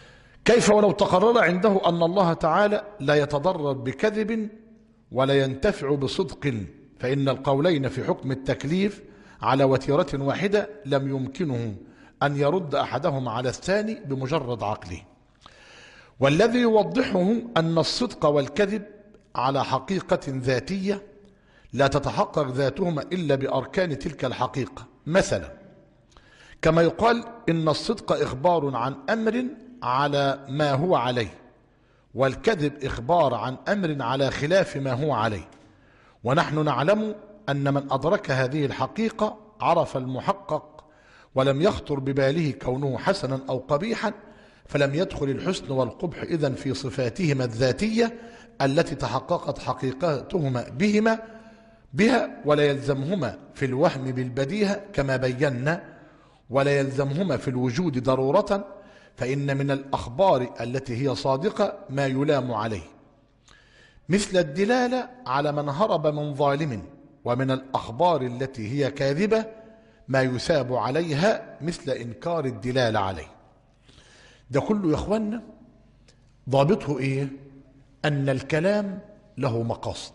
كيف ولو تقرر عنده أن الله تعالى لا يتضرر بكذب ولا ينتفع بصدق، فإن القولين في حكم التكليف على وتيرة واحدة لم يمكنه أن يرد أحدهما على الثاني بمجرد عقله. والذي يوضحه أن الصدق والكذب على حقيقة ذاتية لا تتحقق ذاتهما إلا بأركان تلك الحقيقة. مثلا كما يقال إن الصدق إخبار عن أمر على ما هو عليه، والكذب إخبار عن أمر على خلاف ما هو عليه. ونحن نعلم أن من أدرك هذه الحقيقة عرف المحقق ولم يخطر بباله كونه حسنا أو قبيحا، فلم يدخل الحسن والقبح إذن في صفاتهما الذاتية التي تحققت حقيقتهما بها، ولا يلزمهما في الوهم بالبديهة كما بينا، ولا يلزمهما في الوجود ضرورة، فإن من الأخبار التي هي صادقة ما يلام عليه، مثل الدلالة على من هرب من ظالم، ومن الأخبار التي هي كاذبة ما يثاب عليها مثل إنكار الدلالة عليه. ده كله يا إخوانا ضابطه إيه؟ أن الكلام له مقاصد،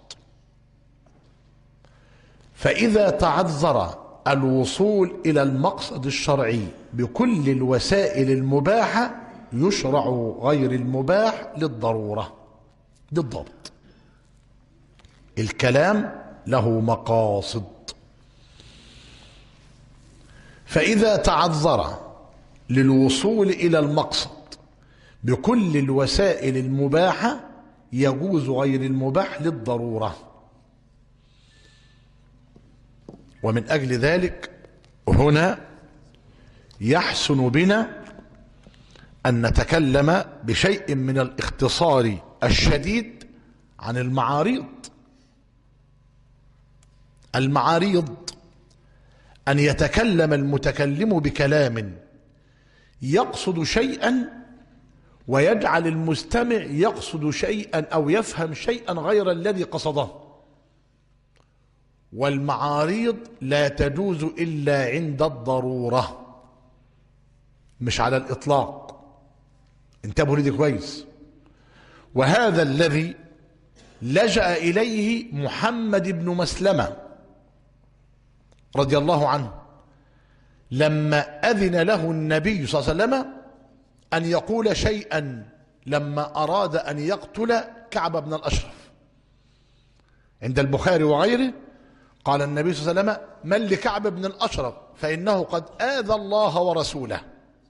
فإذا تعذر الوصول إلى المقصد الشرعي بكل الوسائل المباحة يشرع غير المباح للضرورة. دي الضابط. الكلام له مقاصد، فإذا تعذر للوصول إلى المقصد بكل الوسائل المباحة يجوز غير المباح للضرورة. ومن أجل ذلك هنا يحسن بنا أن نتكلم بشيء من الاختصار الشديد عن المعاريض. المعاريض أن يتكلم المتكلم بكلام يقصد شيئا ويجعل المستمع يقصد شيئا أو يفهم شيئا غير الذي قصده. والمعاريض لا تجوز إلا عند الضرورة، مش على الإطلاق. انتبهوا لدي كويس. وهذا الذي لجأ إليه محمد بن مسلمة رضي الله عنه لما أذن له النبي صلى الله عليه وسلم أن يقول شيئا لما أراد أن يقتل كعب بن الأشرف. عند البخاري وغيره قال النبي صلى الله عليه وسلم: من لكعب بن الأشرف فإنه قد آذى الله ورسوله.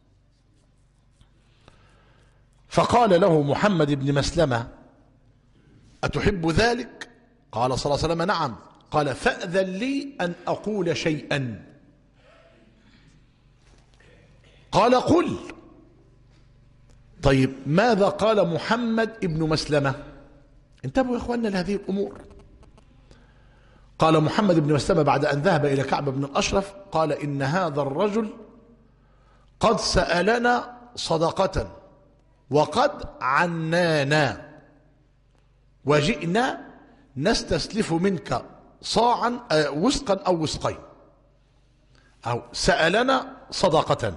فقال له محمد بن مسلمة: أتحب ذلك؟ قال صلى الله عليه وسلم: نعم. قال: فأذن لي أن أقول شيئا. قال: قل. طيب ماذا قال محمد بن مسلمة؟ انتبهوا يا اخواننا لهذه الأمور. قال محمد بن مسلمة بعد أن ذهب إلى كعب بن الأشرف قال: إن هذا الرجل قد سألنا صدقة وقد عنانا وجئنا نستسلف منك صاعا وسقا أو وسقين، أو سألنا صدقة.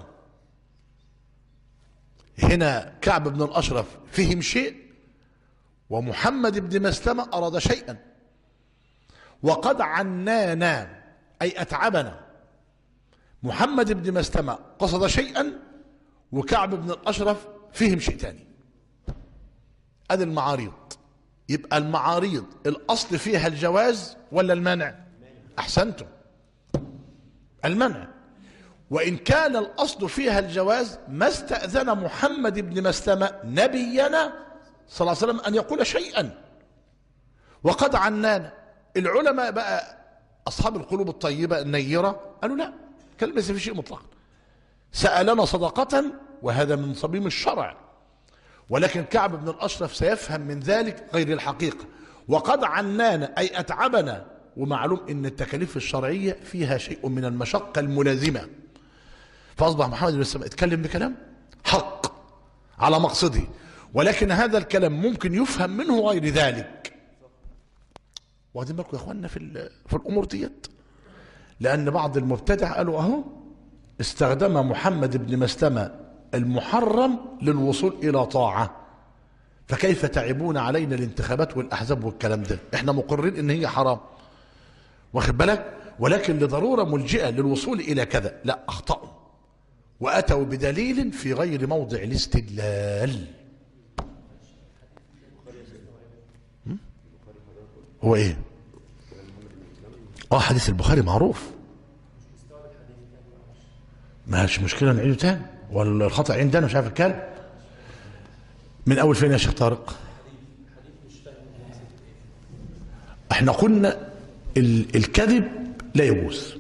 هنا كعب بن الأشرف فهم شيء ومحمد بن مسلمة أراد شيئا. وقد عنانا أي أتعبنا. محمد بن مسلمة قصد شيئا وكعب بن الأشرف فهم شيء تاني. هذه المعاريض. يبقى المعاريض الأصل فيها الجواز ولا المنع؟ أحسنتم، المنع. وإن كان الأصل فيها الجواز ما استأذن محمد بن مسلمة نبينا صلى الله عليه وسلم أن يقول شيئا. وقد عنانا. العلماء بقى أصحاب القلوب الطيبة النيرة قالوا لا، كلمة في شيء مطلق. سألنا صدقة وهذا من صميم الشرع، ولكن كعب بن الأشرف سيفهم من ذلك غير الحقيقة. وقد عنانا أي أتعبنا. ومعلوم أن التكاليف الشرعية فيها شيء من المشقة الملازمة. فأصبح محمد بن مسلمة يتكلم بكلام حق على مقصده، ولكن هذا الكلام ممكن يفهم منه غير ذلك. واخدين بالكم يا اخواننا في الامور ديت؟ لان بعض المبتدع قالوا اهو استخدم محمد بن مسلمة المحرم للوصول إلى طاعة. فكيف تعبون علينا الانتخابات والأحزاب والكلام ده؟ احنا مقررين ان هي حرام، واخد بالك، ولكن لضرورة ملجئة للوصول إلى كذا. لا، أخطأوا وأتوا بدليل في غير موضع الاستدلال. هو ايه؟ حديث البخاري معروف، ماش مشكلة نعيده تاني، ولا الخطأ عندنا مش عارف الكلام من أول فين يا شيخ طارق؟ احنا قلنا الكذب لا يجوز.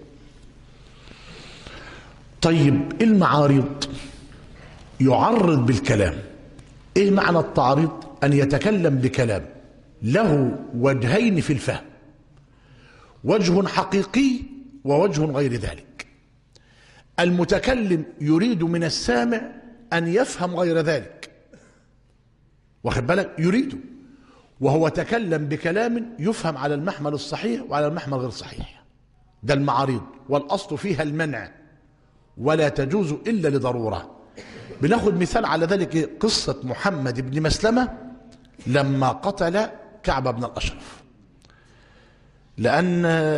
طيب المعارض يعرض بالكلام. ايه معنى التعريض؟ ان يتكلم بكلام له وجهين في الفهم، وجه حقيقي ووجه غير ذلك. المتكلم يريد من السامع ان يفهم غير ذلك، واخد بالك، يريده، وهو تكلم بكلام يفهم على المحمل الصحيح وعلى المحمل غير صحيح. ده المعارض، والاصل فيها المنع ولا تجوز الا لضروره. بناخد مثال على ذلك قصه محمد بن مسلمه لما قتل كعب بن الاشرف، لان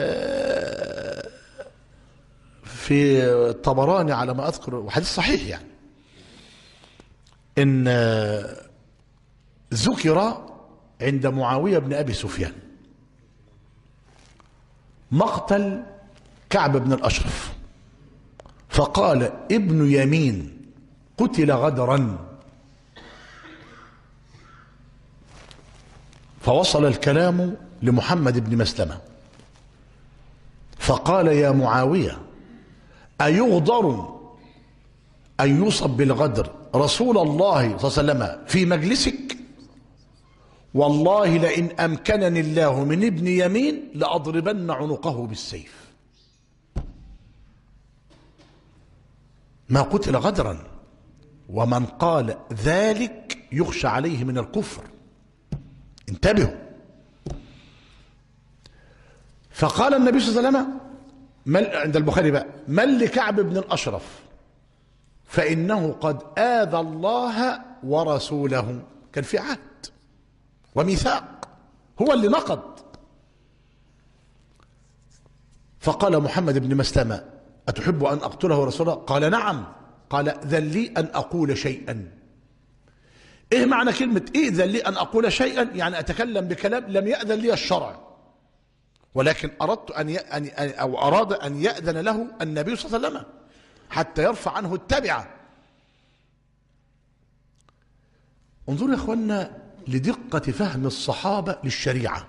في الطبراني على ما اذكر وحديث صحيح يعني ان ذكر عند معاويه بن ابي سفيان مقتل كعب بن الاشرف، فقال ابن يمين قتل غدرا، فوصل الكلام لمحمد بن مسلمة فقال يا معاوية أيغدر أن يوصب بالغدر رسول الله صلى الله عليه وسلم في مجلسك؟ والله لئن أمكنني الله من ابن يمين لأضربن عنقه بالسيف. ما قتل غدرا، ومن قال ذلك يخشى عليه من الكفر، انتبهوا. فقال النبي صلى الله عليه وسلم عند البخاري بقى من لكعب بن الأشرف فإنه قد آذى الله ورسوله. كان في عهد وميثاق، هو اللي نقض. فقال محمد بن مسلمة أتحب أن أقتله رسوله؟ قال نعم. قال ذن لي أن أقول شيئا. إيه معنى كلمة إيه ذن لي أن أقول شيئا؟ يعني أتكلم بكلام لم يأذن لي الشرع، ولكن أردت أو أراد أن يأذن له النبي صلى الله عليه وسلم حتى يرفع عنه التبعة. انظروا يا أخوانا لدقة فهم الصحابة للشريعة.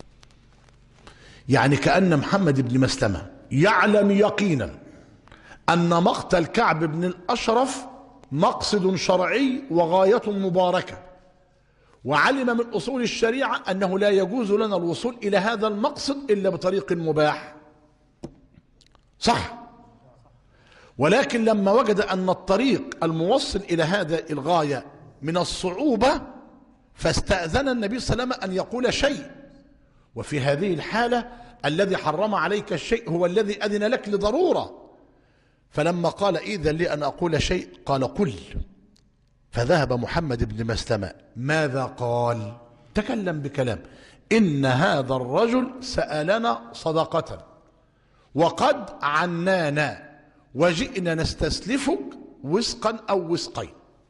يعني كأن محمد بن مسلمة يعلم يقينا أن مقتل كعب بن الأشرف مقصد شرعي وغاية مباركة، وعلم من أصول الشريعة أنه لا يجوز لنا الوصول إلى هذا المقصد إلا بطريق مباح، صح؟ ولكن لما وجد أن الطريق الموصل إلى هذا الغاية من الصعوبة فاستأذن النبي صلى الله عليه وسلم أن يقول شيء. وفي هذه الحالة الذي حرم عليك الشيء هو الذي أذن لك لضرورة. فلما قال إذن لي أن أقول شيء قال قل. فذهب محمد بن مسلمة ماذا قال؟ تكلم بكلام إن هذا الرجل سألنا صدقة وقد عنانا وجئنا نستسلفك وسقا أو وسقين.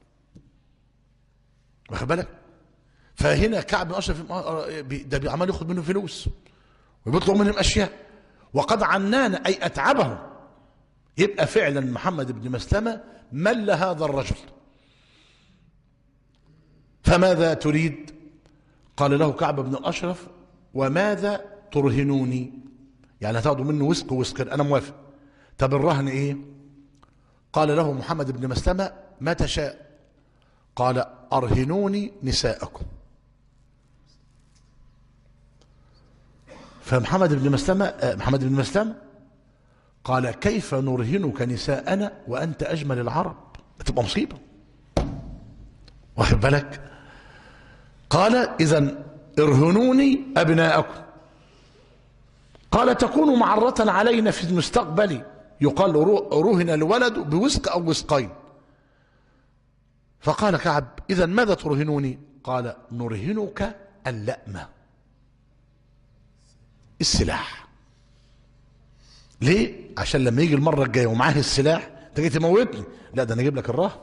واخد بالك؟ فهنا كعب بن أشرف ده بيعمل ياخد منه فلوس ويطلب منهم أشياء، وقد عنانا أي أتعبهم. يبقى فعلا محمد بن مسلمة مل هذا الرجل. فماذا تريد؟ قال له كعب بن الأشرف وماذا ترهنوني؟ يعني هتاخدوا منه وسق وسقين، أنا موافق. طب الرهن إيه؟ قال له محمد بن مسلمة ما تشاء؟ قال أرهنوني نساءكم. فمحمد بن مسلمة قال كيف نرهنك نساءنا وأنت أجمل العرب؟ تبقى مصيبة، واخد بالك؟ قال إذن ارهنوني أبناءكم. قال تكون معرة علينا في المستقبل، يقال رهن الولد بوسق أو وسقين. فقال كعب: إذا ماذا ترهنوني؟ قال: نرهنك اللأمة، السلاح. ليه؟ عشان لما يجي المرة الجاية ومعاه السلاح انت جاي تموتني، لا ده انا اجيب لك الرهن.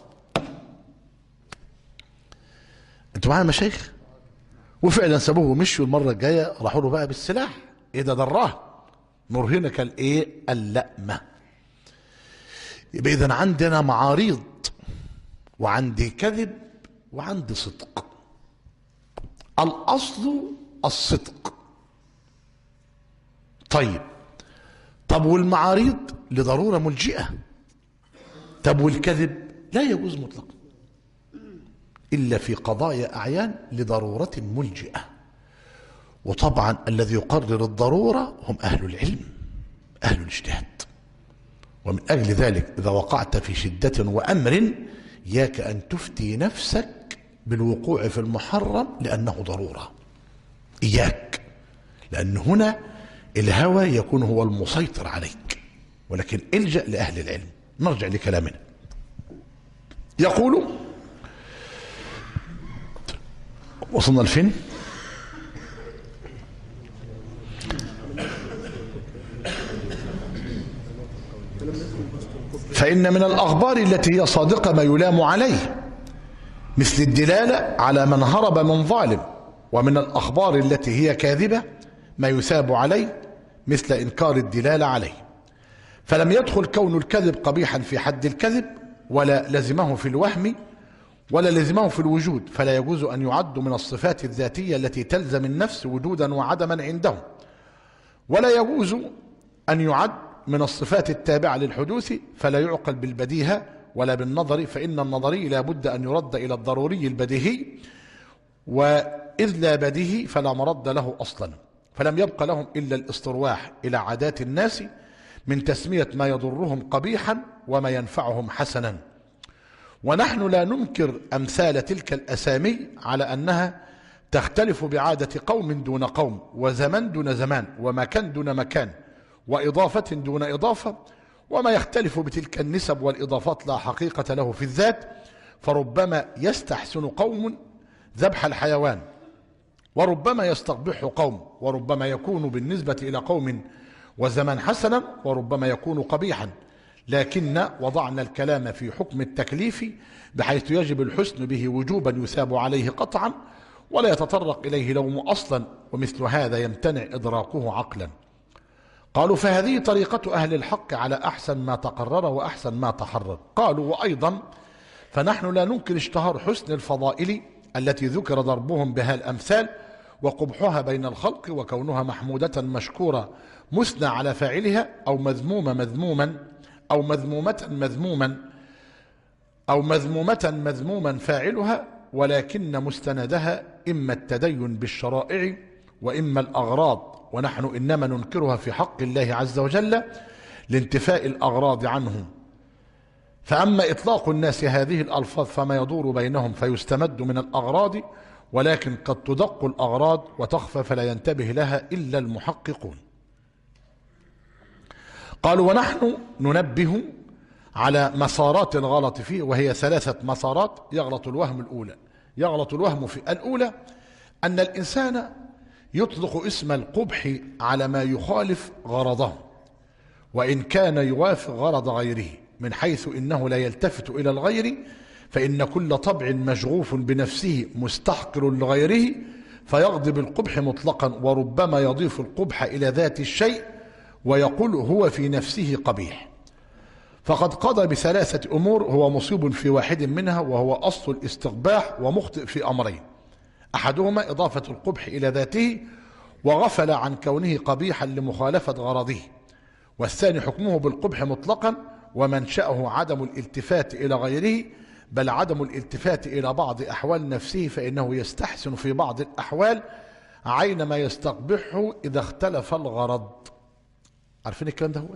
انتوا معايا يا مشايخ؟ وفعلا سابوه ومشوا. المرة الجاية راحوا له بقى بالسلاح. ايه ده الرهن، نرهنك الايه؟ اللأمة. يبقى اذا عندنا معاريض، وعندي كذب، وعندي صدق. الاصل الصدق. طب والمعاريض لضرورة ملجئة. طب والكذب لا يجوز مطلقا إلا في قضايا أعيان لضرورة ملجئة. وطبعا الذي يقرر الضرورة هم أهل العلم، أهل الاجتهاد. ومن أجل ذلك إذا وقعت في شدة وأمر إياك أن تفتي نفسك بالوقوع في المحرم لأنه ضرورة، إياك، لأن هنا الهوى يكون هو المسيطر عليك، ولكن الجأ لأهل العلم. نرجع لكلامنا. يقول وصلنا لفين؟ فإن من الأخبار التي هي صادقة ما يلام عليه مثل الدلالة على من هرب من ظالم، ومن الأخبار التي هي كاذبة ما يثاب عليه مثل إنكار الدلالة عليه. فلم يدخل كون الكذب قبيحا في حد الكذب، ولا لزمه في الوهم، ولا لزمه في الوجود، فلا يجوز أن يعد من الصفات الذاتية التي تلزم النفس وجودا وعدما عنده، ولا يجوز أن يعد من الصفات التابعة للحدوث، فلا يعقل بالبديهة ولا بالنظر، فإن النظري لا بد أن يرد إلى الضروري البديهي، وإذ لا بديهي فلا مرد له أصلا. فلم يبق لهم إلا الاسترواح إلى عادات الناس من تسمية ما يضرهم قبيحا وما ينفعهم حسنا. ونحن لا ننكر أمثال تلك الأسامي على أنها تختلف بعادة قوم دون قوم، وزمن دون زمان، ومكان دون مكان، وإضافة دون إضافة، وما يختلف بتلك النسب والإضافات لا حقيقة له في الذات. فربما يستحسن قوم ذبح الحيوان، وربما يستقبح قوم، وربما يكون بالنسبة إلى قوم وزمن حسنا، وربما يكون قبيحا، لكن وضعنا الكلام في حكم التكليف بحيث يجب الحسن به وجوبا يثاب عليه قطعا، ولا يتطرق إليه لوم أصلا، ومثل هذا يمتنع إدراكه عقلا. قالوا فهذه طريقة أهل الحق على أحسن ما تقرر وأحسن ما تحرر. قالوا وأيضا فنحن لا ننكر اشتهار حسن الفضائل التي ذكر ضربهم بها الأمثال، وقبحها بين الخلق، وكونها محمودة مشكورة مثنى على فاعلها، أو مذمومة مذموما، أو مذمومة مذموما فاعلها، ولكن مستندها إما التدين بالشرائع وإما الأغراض، ونحن إنما ننكرها في حق الله عز وجل لانتفاء الأغراض عنه. فأما إطلاق الناس هذه الألفاظ فما يدور بينهم فيستمد من الأغراض، ولكن قد تدق الأغراض وتخفى فلا ينتبه لها إلا المحققون. قالوا ونحن ننبه على مسارات الغلط فيه، وهي 3 مسارات يغلط الوهم في الأولى أن الإنسان يطلق اسم القبح على ما يخالف غرضه، وإن كان يوافق غرض غيره، من حيث إنه لا يلتفت إلى الغير، فإن كل طبع مشغوف بنفسه مستحقر لغيره فيغضب القبح مطلقا، وربما يضيف القبح إلى ذات الشيء ويقول هو في نفسه قبيح. فقد قضى ب3 أمور هو مصيب في واحد منها، وهو أصل الاستقباح، ومخطئ في أمرين: أحدهما إضافة القبح إلى ذاته وغفل عن كونه قبيحا لمخالفة غرضه، والثاني حكمه بالقبح مطلقا ومنشأه عدم الالتفات إلى غيره، بل عدم الالتفات إلى بعض أحوال نفسه، فإنه يستحسن في بعض الأحوال عين ما يستقبحه إذا اختلف الغرض. عارفين الكلام ده؟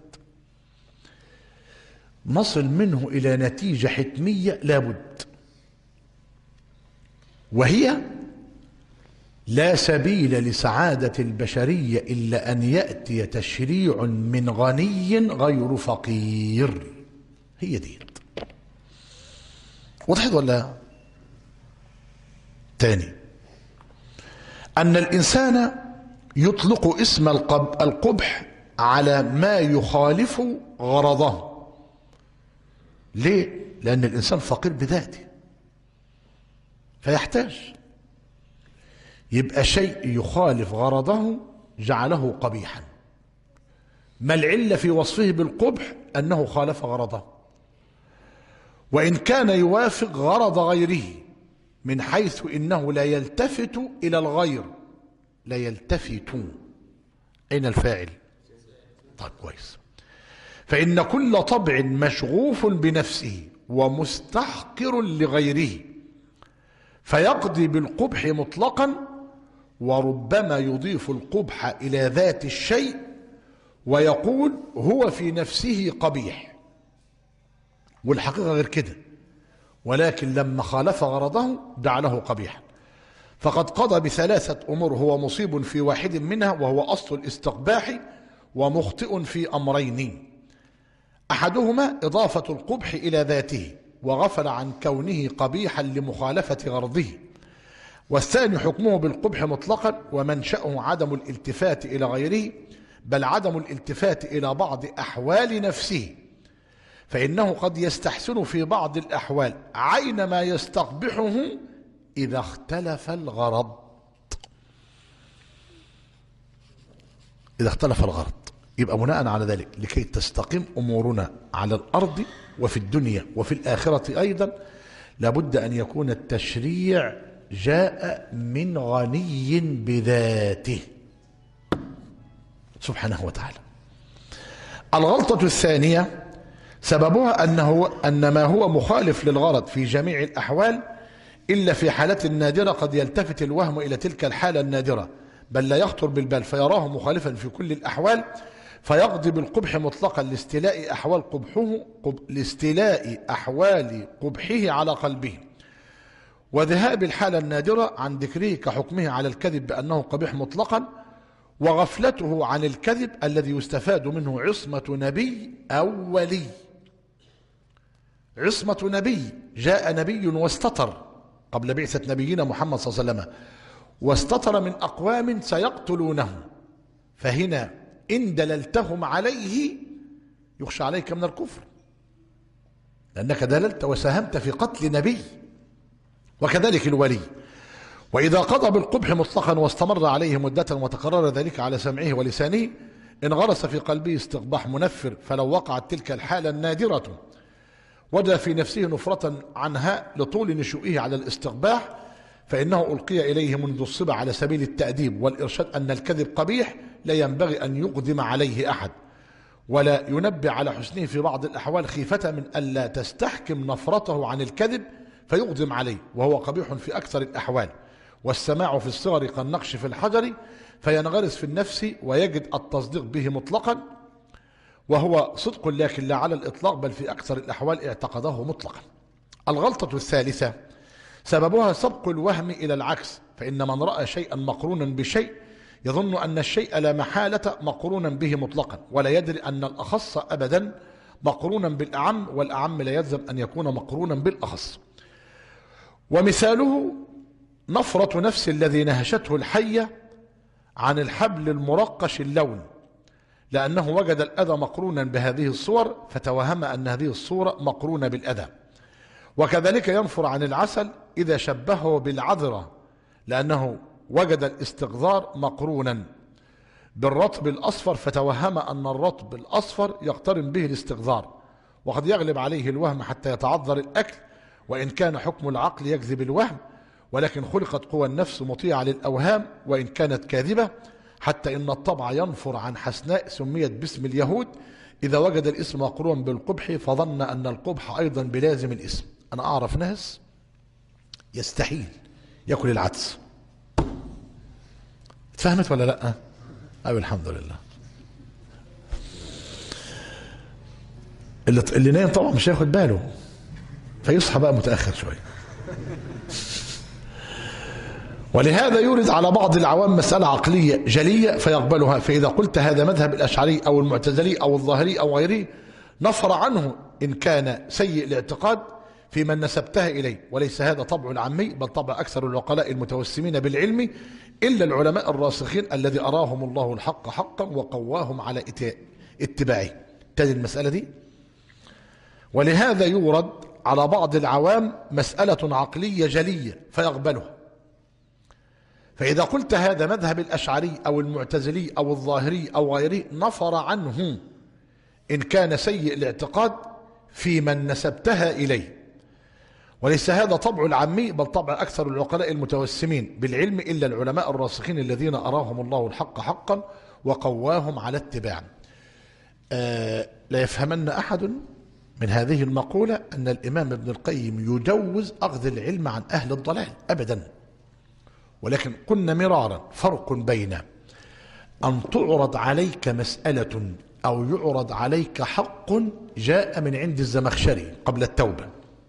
نصل منه إلى نتيجة حتمية لابد، وهي لا سبيل لسعادة البشرية إلا أن يأتي تشريع من غني غير فقير. هي دي. وضحت ولا؟ الثاني أن الإنسان يطلق اسم القبح على ما يخالف غرضه. ليه؟ لأن الإنسان فقير بذاته فيحتاج، يبقى شيء يخالف غرضه جعله قبيحا. ما العلة في وصفه بالقبح؟ أنه خالف غرضه، وإن كان يوافق غرض غيره من حيث إنه لا يلتفت إلى الغير. لا يلتفت، أين الفاعل؟ طيب كويس. فإن كل طبع مشغوف بنفسه ومستحقر لغيره فيقضي بالقبح مطلقا، وربما يضيف القبح إلى ذات الشيء ويقول هو في نفسه قبيح، والحقيقة غير كده، ولكن لما خالف غرضه جعله قبيحا. فقد قضى بثلاثة أمور هو مصيب في واحد منها وهو أصل الاستقباح، ومخطئ في أمرين: أحدهما إضافة القبح إلى ذاته وغفل عن كونه قبيحا لمخالفة غرضه، والثاني حكمه بالقبح مطلقا ومنشأه عدم الالتفات إلى غيره، بل عدم الالتفات إلى بعض أحوال نفسه، فإنه قد يستحسن في بعض الأحوال عين ما يستقبحه إذا اختلف الغرض. إذا اختلف الغرض يبقى بناء على ذلك لكي تستقيم أمورنا على الأرض وفي الدنيا وفي الآخرة أيضا لابد أن يكون التشريع جاء من غني بذاته سبحانه وتعالى. الغلطة الثانية سببها أن ما هو مخالف للغرض في جميع الأحوال إلا في حالة نادرة قد يلتفت الوهم إلى تلك الحالة النادرة بل لا يخطر بالبال فيراه مخالفا في كل الأحوال، فيقضي بالقبح مطلقا لاستيلاء أحوال قبحه على قلبه وذهاب الحالة النادرة عن ذكره كحكمه على الكذب بأنه قبيح مطلقا، وغفلته عن الكذب الذي يستفاد منه عصمة نبي أو ولي. عصمة نبي، جاء نبي واستتر قبل بعثة نبينا محمد صلى الله عليه وسلم واستتر من أقوام سيقتلونه، فهنا إن دللتهم عليه يخشى عليك من الكفر لأنك دللت وساهمت في قتل نبي. وكذلك الولي، وإذا قضى بالقبح مطلقا واستمر عليه مدة وتكرر ذلك على سمعه ولسانه انغرس في قلبه استقباح منفر، فلو وقعت تلك الحالة النادرة وجد في نفسه نفرة عنها لطول نشوئه على الاستقباح، فإنه ألقي إليه منذ الصبا على سبيل التأديب والإرشاد أن الكذب قبيح لا ينبغي أن يقدم عليه أحد ولا ينبه على حسنه في بعض الأحوال خيفة من ألا تستحكم نفرته عن الكذب فيقدم عليه وهو قبيح في أكثر الأحوال. والسماع في الصغر كالنقش في الحجر فينغرس في النفس ويجد التصديق به مطلقا وهو صدق لكن لا على الإطلاق بل في أكثر الأحوال اعتقده مطلقا. الغلطة الثالثة سببها سبق الوهم إلى العكس، فإن من رأى شيئا مقرونا بشيء يظن أن الشيء لا محالة مقرونا به مطلقا ولا يدري أن الأخص أبدا مقرونا بالأعم والأعم لا يلزم أن يكون مقرونا بالأخص. ومثاله نفرة نفس الذي نهشته الحية عن الحبل المرقش اللون لأنه وجد الأذى مقرونا بهذه الصور فتوهم أن هذه الصورة مقرونة بالأذى. وكذلك ينفر عن العسل إذا شبهه بالعذرة لأنه وجد الاستغذار مقرونا بالرطب الأصفر فتوهم أن الرطب الأصفر يقترن به الاستغذار، وقد يغلب عليه الوهم حتى يتعذر الأكل وإن كان حكم العقل يكذب الوهم، ولكن خلقت قوى النفس مطيعة للأوهام وإن كانت كاذبة، حتى إن الطبع ينفر عن حسناء سميت باسم اليهود إذا وجد الاسم مقرون بالقبح فظن أن القبح أيضا بلازم الاسم. أنا أعرف ناس يستحيل يأكل العدس. اتفهمت ولا لأ؟ أيوة الحمد لله. اللي نايم طبعا مش هياخد باله فيصحى بقى متأخر شوية. ولهذا يورد على بعض العوام مسألة عقلية جلية فيقبلها، فإذا قلت هذا مذهب الأشعري أو المعتزلي أو الظاهري أو غيره نفر عنه إن كان سيء الاعتقاد في من نسبتها إليه، وليس هذا طبع العامي بل طبع أكثر العقلاء المتوسمين بالعلم إلا العلماء الراسخين الذي أراهم الله الحق حقا وقواهم على اتباعه. تاني المسألة دي. ولهذا يورد على بعض العوام مسألة عقلية جلية فيقبلها، فإذا قلت هذا مذهب الأشعري أو المعتزلي أو الظاهري أو غيره نفر عنه إن كان سيء الاعتقاد في من نسبتها إليه، وليس هذا طبع العامي بل طبع أكثر العقلاء المتوسمين بالعلم إلا العلماء الراسخين الذين أراهم الله الحق حقا وقواهم على اتباعه. لا يفهمن أحد من هذه المقولة أن الإمام ابن القيم يجوز أخذ العلم عن أهل الضلال أبدا، ولكن قلنا مرارا فرق بين أن تعرض عليك مسألة أو يعرض عليك حق جاء من عند الزمخشري قبل التوبة،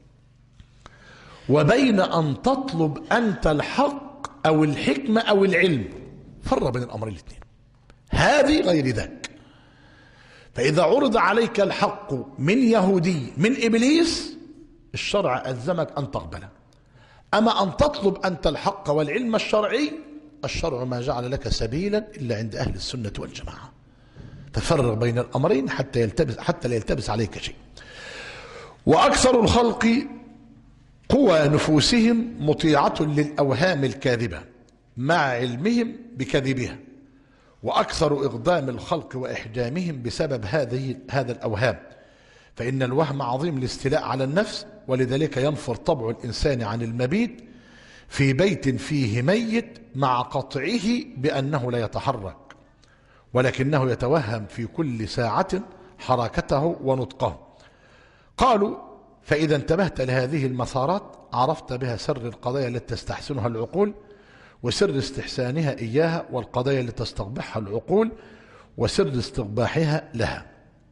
وبين أن تطلب أنت الحق أو الحكمة أو العلم. فرق بين الأمرين الاثنين، هذه غير ذاك. فإذا عرض عليك الحق من يهودي من إبليس الشرع ألزمك أن تقبله، أما أن تطلب أنت الحق والعلم الشرعي الشرع ما جعل لك سبيلا إلا عند أهل السنة والجماعة. تفرق بين الأمرين حتى لا يلتبس عليك شيء. وأكثر الخلق قوى نفوسهم مطيعة للأوهام الكاذبة مع علمهم بكذبها، وأكثر إقدام الخلق وإحجامهم بسبب هذا الأوهام، فإن الوهم عظيم الاستيلاء على النفس، ولذلك ينفر طبع الإنسان عن المبيت في بيت فيه ميت مع قطعه بأنه لا يتحرك، ولكنه يتوهم في كل ساعة حركته ونطقه. قالوا فإذا انتبهت لهذه المسارات عرفت بها سر القضايا التي تستحسنها العقول وسر استحسانها إياها، والقضايا التي تستقبحها العقول وسر استقباحها لها.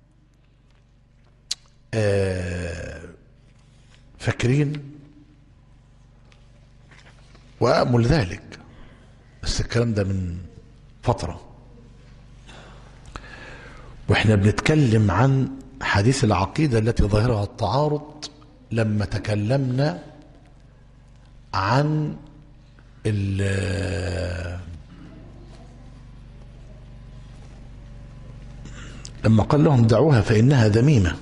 فاكرين وأأمل ذلك، بس الكلام ده من فترة واحنا بنتكلم عن حديث العقيدة التي ظاهرها التعارض، لما تكلمنا عن لما قال لهم دعوها فإنها ذميمة.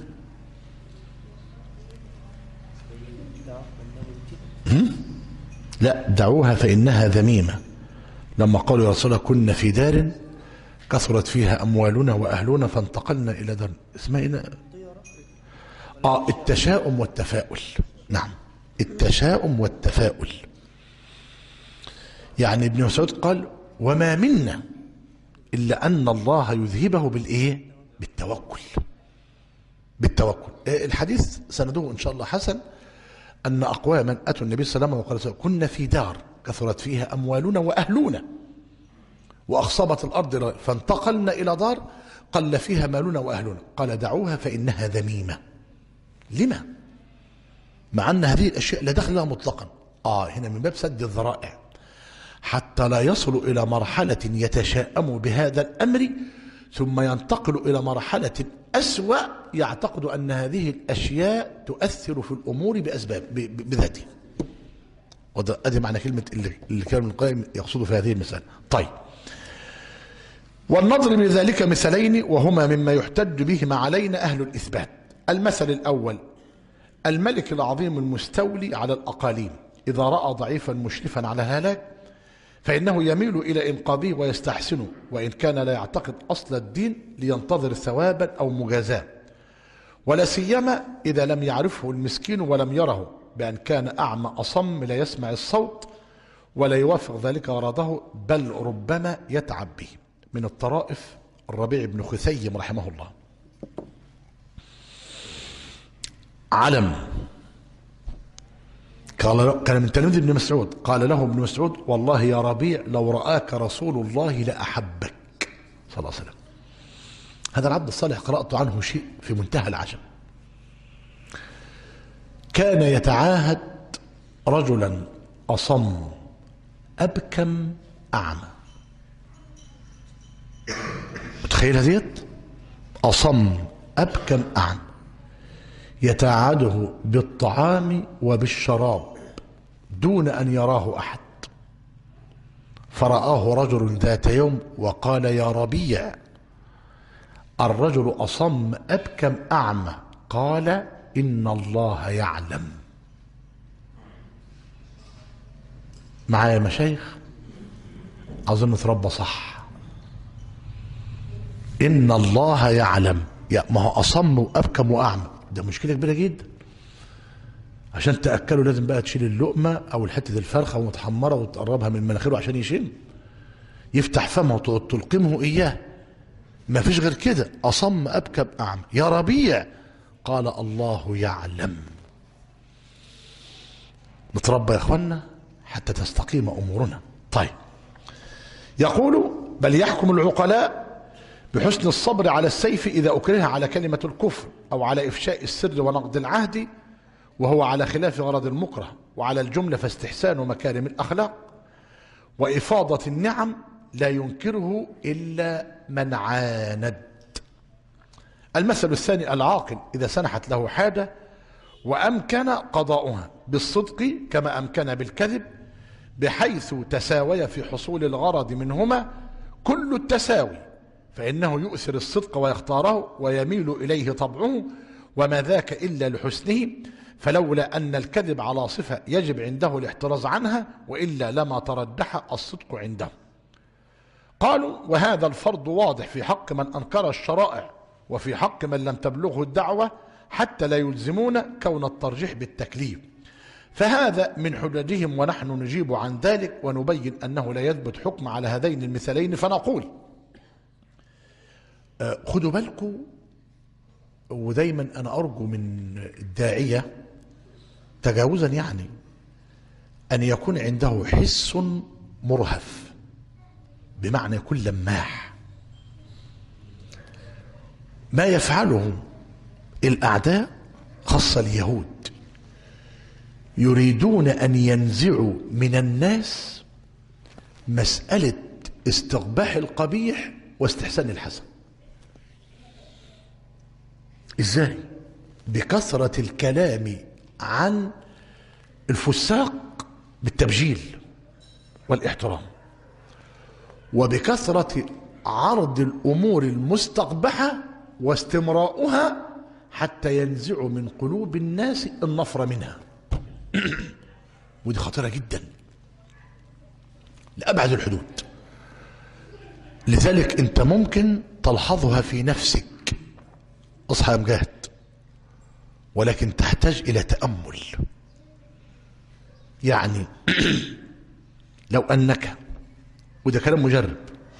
لا، دعوها فإنها ذميمة. لما قالوا يا رسول الله كنا في دار كثرت فيها أموالنا وأهلنا فانتقلنا إلى دار اسمها التشاؤم والتفاؤل. نعم، التشاؤم والتفاؤل. يعني ابن مسعود قال وما منا إلا أن الله يذهبه بالإيه؟ بالتوكل. الحديث سنده إن شاء الله حسن، أن أقواما أتوا النبي صلى الله عليه وسلم وقال كنا في دار كثرت فيها أموالنا وأهلنا وأخصبت الأرض فانتقلنا إلى دار قل فيها مالنا وأهلنا، قال دعوها فإنها ذميمة. لما؟ مع أن هذه الأشياء لا دخل لها مطلقا. هنا من باب سد الذرائع حتى لا يصلوا إلى مرحلة يتشاءموا بهذا الأمر ثم ينتقلوا إلى مرحلة أسوأ يعتقد أن هذه الأشياء تؤثر في الأمور بأسباب بذاتها. وده أدي معنى كلمة اللي كان ابن القيم يقصده في هذه المسألة. طيب، ولنضرب لذلك مثالين وهما مما يحتج بهما علينا أهل الإثبات. المثل الأول الملك العظيم المستولي على الأقاليم إذا رأى ضعيفا مشرفا على الهلاك فإنه يميل إلى إنقاذه ويستحسنه، وإن كان لا يعتقد أصل الدين لينتظر ثوابا أو مجازاة، ولا سيما إذا لم يعرفه المسكين ولم يره، بأن كان أعمى أصم لا يسمع الصوت ولا يوافق ذلك غرضه بل ربما يتعب به. من الطرائف الربيع بن خثيم رحمه الله. علم كان من تلميذ ابن مسعود، قال له ابن مسعود والله يا ربيع لو رآك رسول الله لأحبك صلى الله عليه وسلم. هذا العبد الصالح قرأت عنه شيء في منتهى العجب. كان يتعاهد رجلا أصم أبكم أعمى. متخيل هذيت؟ أصم أبكم أعمى، يتعاده بالطعام وبالشراب دون أن يراه أحد، فرآه رجل ذات يوم وقال: يا ربيع، الرجل أصم أبكم أعمى. قال: إن الله يعلم. معايا يا مشايخ؟ أظن تربى صح. إن الله يعلم. يا ما هو أصم وأبكم وأعمى، ده مشكلة كبيرة جدا. عشان تأكله لازم بقى تشيل اللقمة أو الحتة الفرخة ومتحمرة وتقربها من مناخيره عشان يشم، يفتح فمه وتقعد تلقمه إياه. ما فيش غير كده. أصم أبكم أعمى. يا ربيع، قال: الله يعلم. نتربى يا إخوانا حتى تستقيم أمورنا. طيب، يقول: بل يحكم العقلاء بحسن الصبر على السيف إذا أكره على كلمة الكفر أو على إفشاء السر ونقض العهد، وهو على خلاف غرض المكره، وعلى الجملة فاستحسان مكارم الأخلاق وإفاضة النعم لا ينكره إلا من عاند. المثل الثاني: العاقل إذا سنحت له حاجة وأمكن قضاؤها بالصدق كما أمكن بالكذب، بحيث تساوي في حصول الغرض منهما كل التساوي، فإنه يؤثر الصدق ويختاره ويميل إليه طبعه، وما ذاك إلا لحسنه، فلولا أن الكذب على صفة يجب عنده الاحتراز عنها، وإلا لما ترجح الصدق عنده. قالوا: وهذا الفرض واضح في حق من أنكر الشرائع وفي حق من لم تبلغه الدعوة، حتى لا يلزمون كون الترجيح بالتكليف، فهذا من حججهم، ونحن نجيب عن ذلك ونبين أنه لا يثبت حكم على هذين المثالين، فنقول: خدوا بالكم، ودايما أنا أرجو من الداعية تجاوزا يعني أن يكون عنده حس مرهف، بمعنى يكون لماح. ما يفعله الأعداء خاصة اليهود، يريدون أن ينزعوا من الناس مسألة استقباح القبيح واستحسان الحسن. إزاي؟ بكثرة الكلام عن الفساق بالتبجيل والاحترام، وبكثرة عرض الأمور المستقبحة واستمراؤها حتى ينزعوا من قلوب الناس النفر منها. ودي خطيرة جدا لأبعد الحدود. لذلك أنت ممكن تلحظها في نفسك، اصحى يا مجاهد، ولكن تحتاج إلى تأمل. يعني لو أنك، وده كلام مجرب،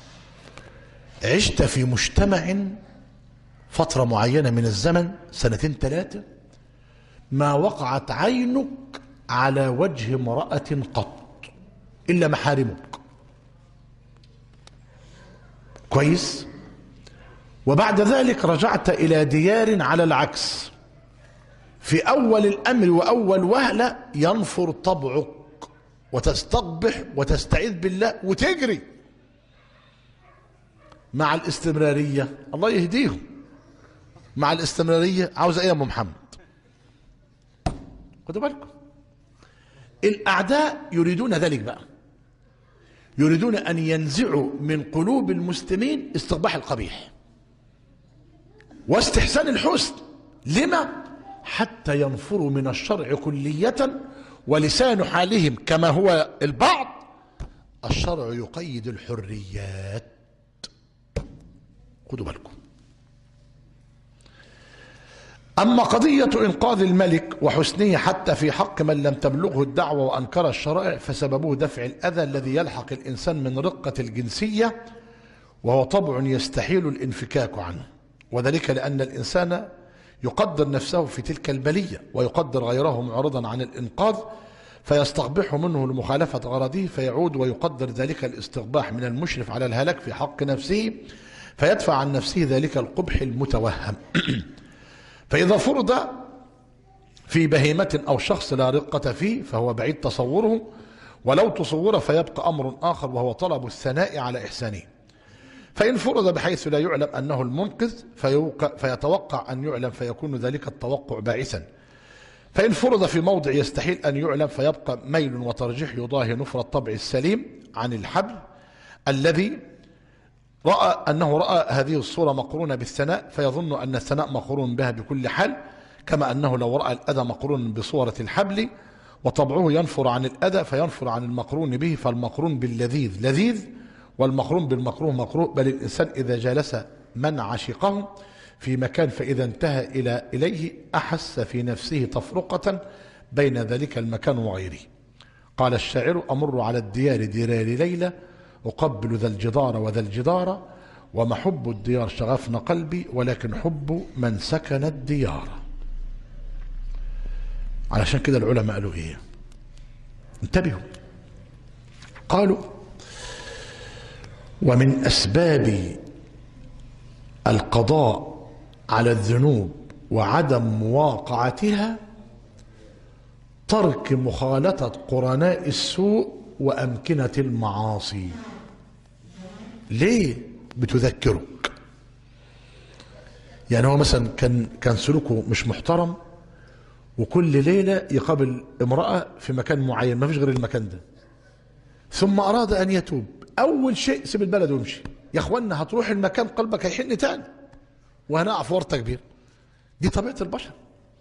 عشت في مجتمع فترة معينة من الزمن، 2 3، ما وقعت عينك على وجه امرأة قط إلا محارمك، كويس؟ وبعد ذلك رجعت إلى ديار على العكس، في أول الأمر وأول وهلة ينفر طبعك وتستقبح وتستعيذ بالله وتجري. مع الاستمرارية، الله يهديهم، مع الاستمرارية عاوز ايه يا ام محمد؟ خدوا بالكم، الأعداء يريدون ذلك بقى، يريدون أن ينزعوا من قلوب المسلمين استقباح القبيح واستحسان الحسن. لما؟ حتى ينفروا من الشرع كلية، ولسان حالهم كما هو البعض: الشرع يقيد الحريات. خدوا بالكم. أما قضية إنقاذ الملك وحسنه حتى في حق من لم تبلغه الدعوة وأنكر الشرائع، فسببه دفع الأذى الذي يلحق الإنسان من رقة الجنسية، وهو طبع يستحيل الانفكاك عنه، وذلك لأن الإنسان يقدر نفسه في تلك البلية ويقدر غيره معرضا عن الإنقاذ، فيستقبح منه لمخالفة غرضه، فيعود ويقدر ذلك الاستقباح من المشرف على الهلاك في حق نفسه، فيدفع عن نفسه ذلك القبح المتوهم. فإذا فرض في بهيمة أو شخص لا رقة فيه فهو بعيد تصوره، ولو تصور فيبقى أمر آخر، وهو طلب الثناء على إحسانه. فإن فرض بحيث لا يعلم أنه المنقذ فيتوقع أن يعلم فيكون ذلك التوقع باعثا. فإن فرض في موضع يستحيل أن يعلم فيبقى ميل وترجيح يضاهي نفر الطبع السليم عن الحبل الذي رأى هذه الصورة مقرونة بالثناء فيظن أن الثناء مقرون بها بكل حال، كما أنه لو رأى الأذى مقرون بصورة الحبل وطبعه ينفر عن الأذى فينفر عن المقرون به، فالمقرون باللذيذ لذيذ والمقرون بالمكروه مكروه. بل الإنسان إذا جالس من عشقه في مكان فإذا انتهى إليه أحس في نفسه تفرقة بين ذلك المكان وغيره. قال الشاعر: أمر على الديار ديار ليلى أقبل ذا الجدار وذا الجدار وما حب الديار شغفن قلبي ولكن حب من سكن الديار. علشان كده العلماء قالوا ايه؟ انتبهوا، قالوا: ومن أسباب القضاء على الذنوب وعدم مواقعتها ترك مخالطة قرناء السوء وأمكنة المعاصي. ليه؟ بتذكرك. يعني هو مثلا كان سلوكه مش محترم وكل ليلة يقابل امرأة في مكان معين ما فيش غير المكان ده، ثم أراد أن يتوب. أول شيء سيب البلد وامشي يا أخوانا، هتروح المكان قلبك هيحن تاني وهنقع في ورطة كبيرة. دي طبيعة البشر.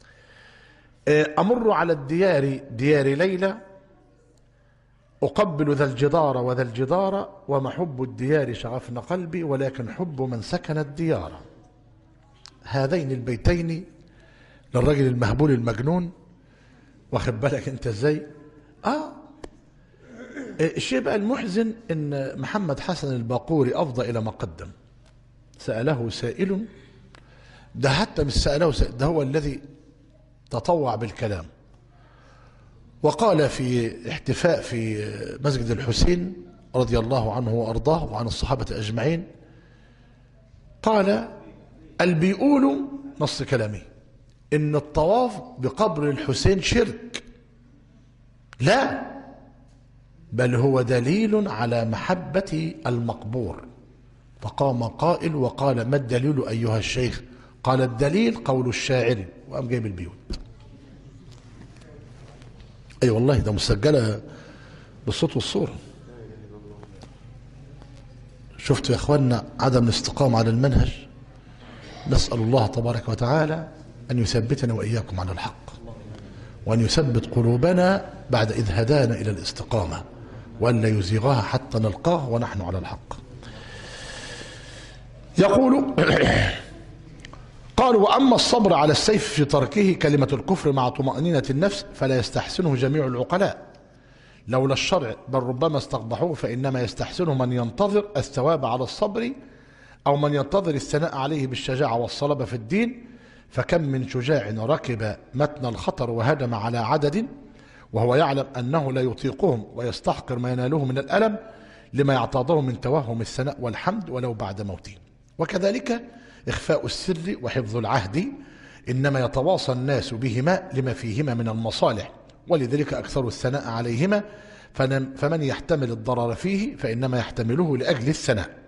أمر على الديار ديار ليلى أقبل ذا الجدار وذا الجدار وما حب الديار شغفن قلبي ولكن حب من سكن الديار. هذين البيتين للرجل المهبول المجنون، واخد بالك انت ازاي؟ الشيء بقى المحزن ان محمد حسن الباقوري افضى الى ما قدم. سأله سائل، ده حتى مش سأله سائل، ده هو الذي تطوع بالكلام وقال في احتفاء في مسجد الحسين رضي الله عنه وارضاه وعن الصحابة اجمعين، قال: اللي بيقولوا نص كلامي ان الطواف بقبر الحسين شرك، لا، بل هو دليل على محبة المقبور. فقام قائل وقال: ما الدليل أيها الشيخ؟ قال: الدليل قول الشاعر، وقام جايب البيوت. أي والله ده مسجلة بالصوت والصورة. شفتوا يا اخوانا عدم الاستقامة على المنهج؟ نسأل الله تبارك وتعالى أن يثبتنا وإياكم على الحق، وأن يثبت قلوبنا بعد إذ هدانا إلى الاستقامة، وأن لا يزيغها حتى نلقاه ونحن على الحق. يقول: قالوا: وأما الصبر على السيف في تركه كلمة الكفر مع طمأنينة النفس فلا يستحسنه جميع العقلاء لولا الشرع، بل ربما استقبحوه، فإنما يستحسنه من ينتظر الثواب على الصبر أو من ينتظر الثناء عليه بالشجاعة والصلابة في الدين. فكم من شجاع ركب متن الخطر وهدم على عدد وهو يعلم أنه لا يطيقهم ويستحقر ما يناله من الألم لما يعتاضه من توهم الثناء والحمد ولو بعد موته. وكذلك إخفاء السر وحفظ العهد إنما يتواصى الناس بهما لما فيهما من المصالح، ولذلك أكثر الثناء عليهما، فمن يحتمل الضرر فيه فإنما يحتمله لأجل الثناء.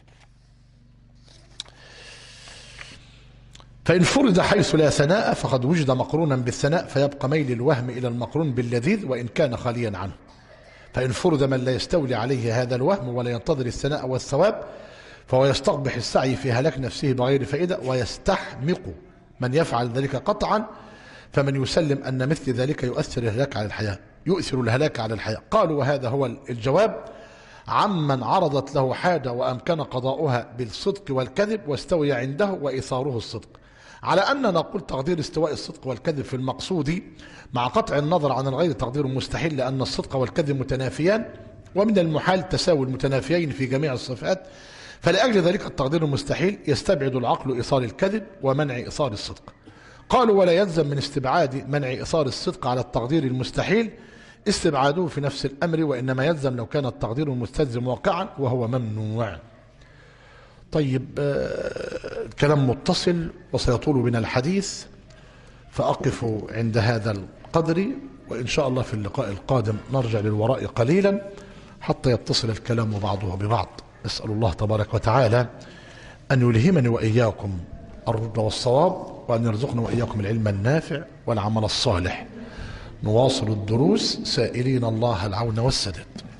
فإن فرض حيث لا ثناء فقد وجد مقرونا بالثناء فيبقى ميل الوهم إلى المقرون باللذيذ وإن كان خاليا عنه. فإن فرض من لا يستولي عليه هذا الوهم ولا ينتظر الثناء والثواب فهو يستقبح السعي في هلاك نفسه بغير فائدة ويستحمق من يفعل ذلك قطعا. فمن يسلم أن مثل ذلك يؤثر الهلاك على الحياة. قالوا: وهذا هو الجواب عمن عرضت له حاجة وأمكن قضاؤها بالصدق والكذب واستوي عنده وإثاره الصدق. على أن نقول تقدير استواء الصدق والكذب في المقصود مع قطع النظر عن الغير تقدير مستحيل، لأن الصدق والكذب متنافيان ومن المحال تساوي المتنافيين في جميع الصفات، فلأجل ذلك التقدير المستحيل يستبعد العقل إيصال الكذب ومنع إيصال الصدق. قالوا: ولا يلزم من استبعاد منع إيصال الصدق على التقدير المستحيل استبعاده في نفس الأمر، وإنما يلزم لو كان التقدير المستلزم واقعا وهو ممنوع. طيب، كلام متصل وسيطول بنا الحديث، فأقف عند هذا القدر، وإن شاء الله في اللقاء القادم نرجع للوراء قليلا حتى يتصل الكلام بعضه ببعض. أسأل الله تبارك وتعالى أن يلهمني وإياكم الرشد والصواب، وأن يرزقنا وإياكم العلم النافع والعمل الصالح. نواصل الدروس سائلين الله العون والسداد.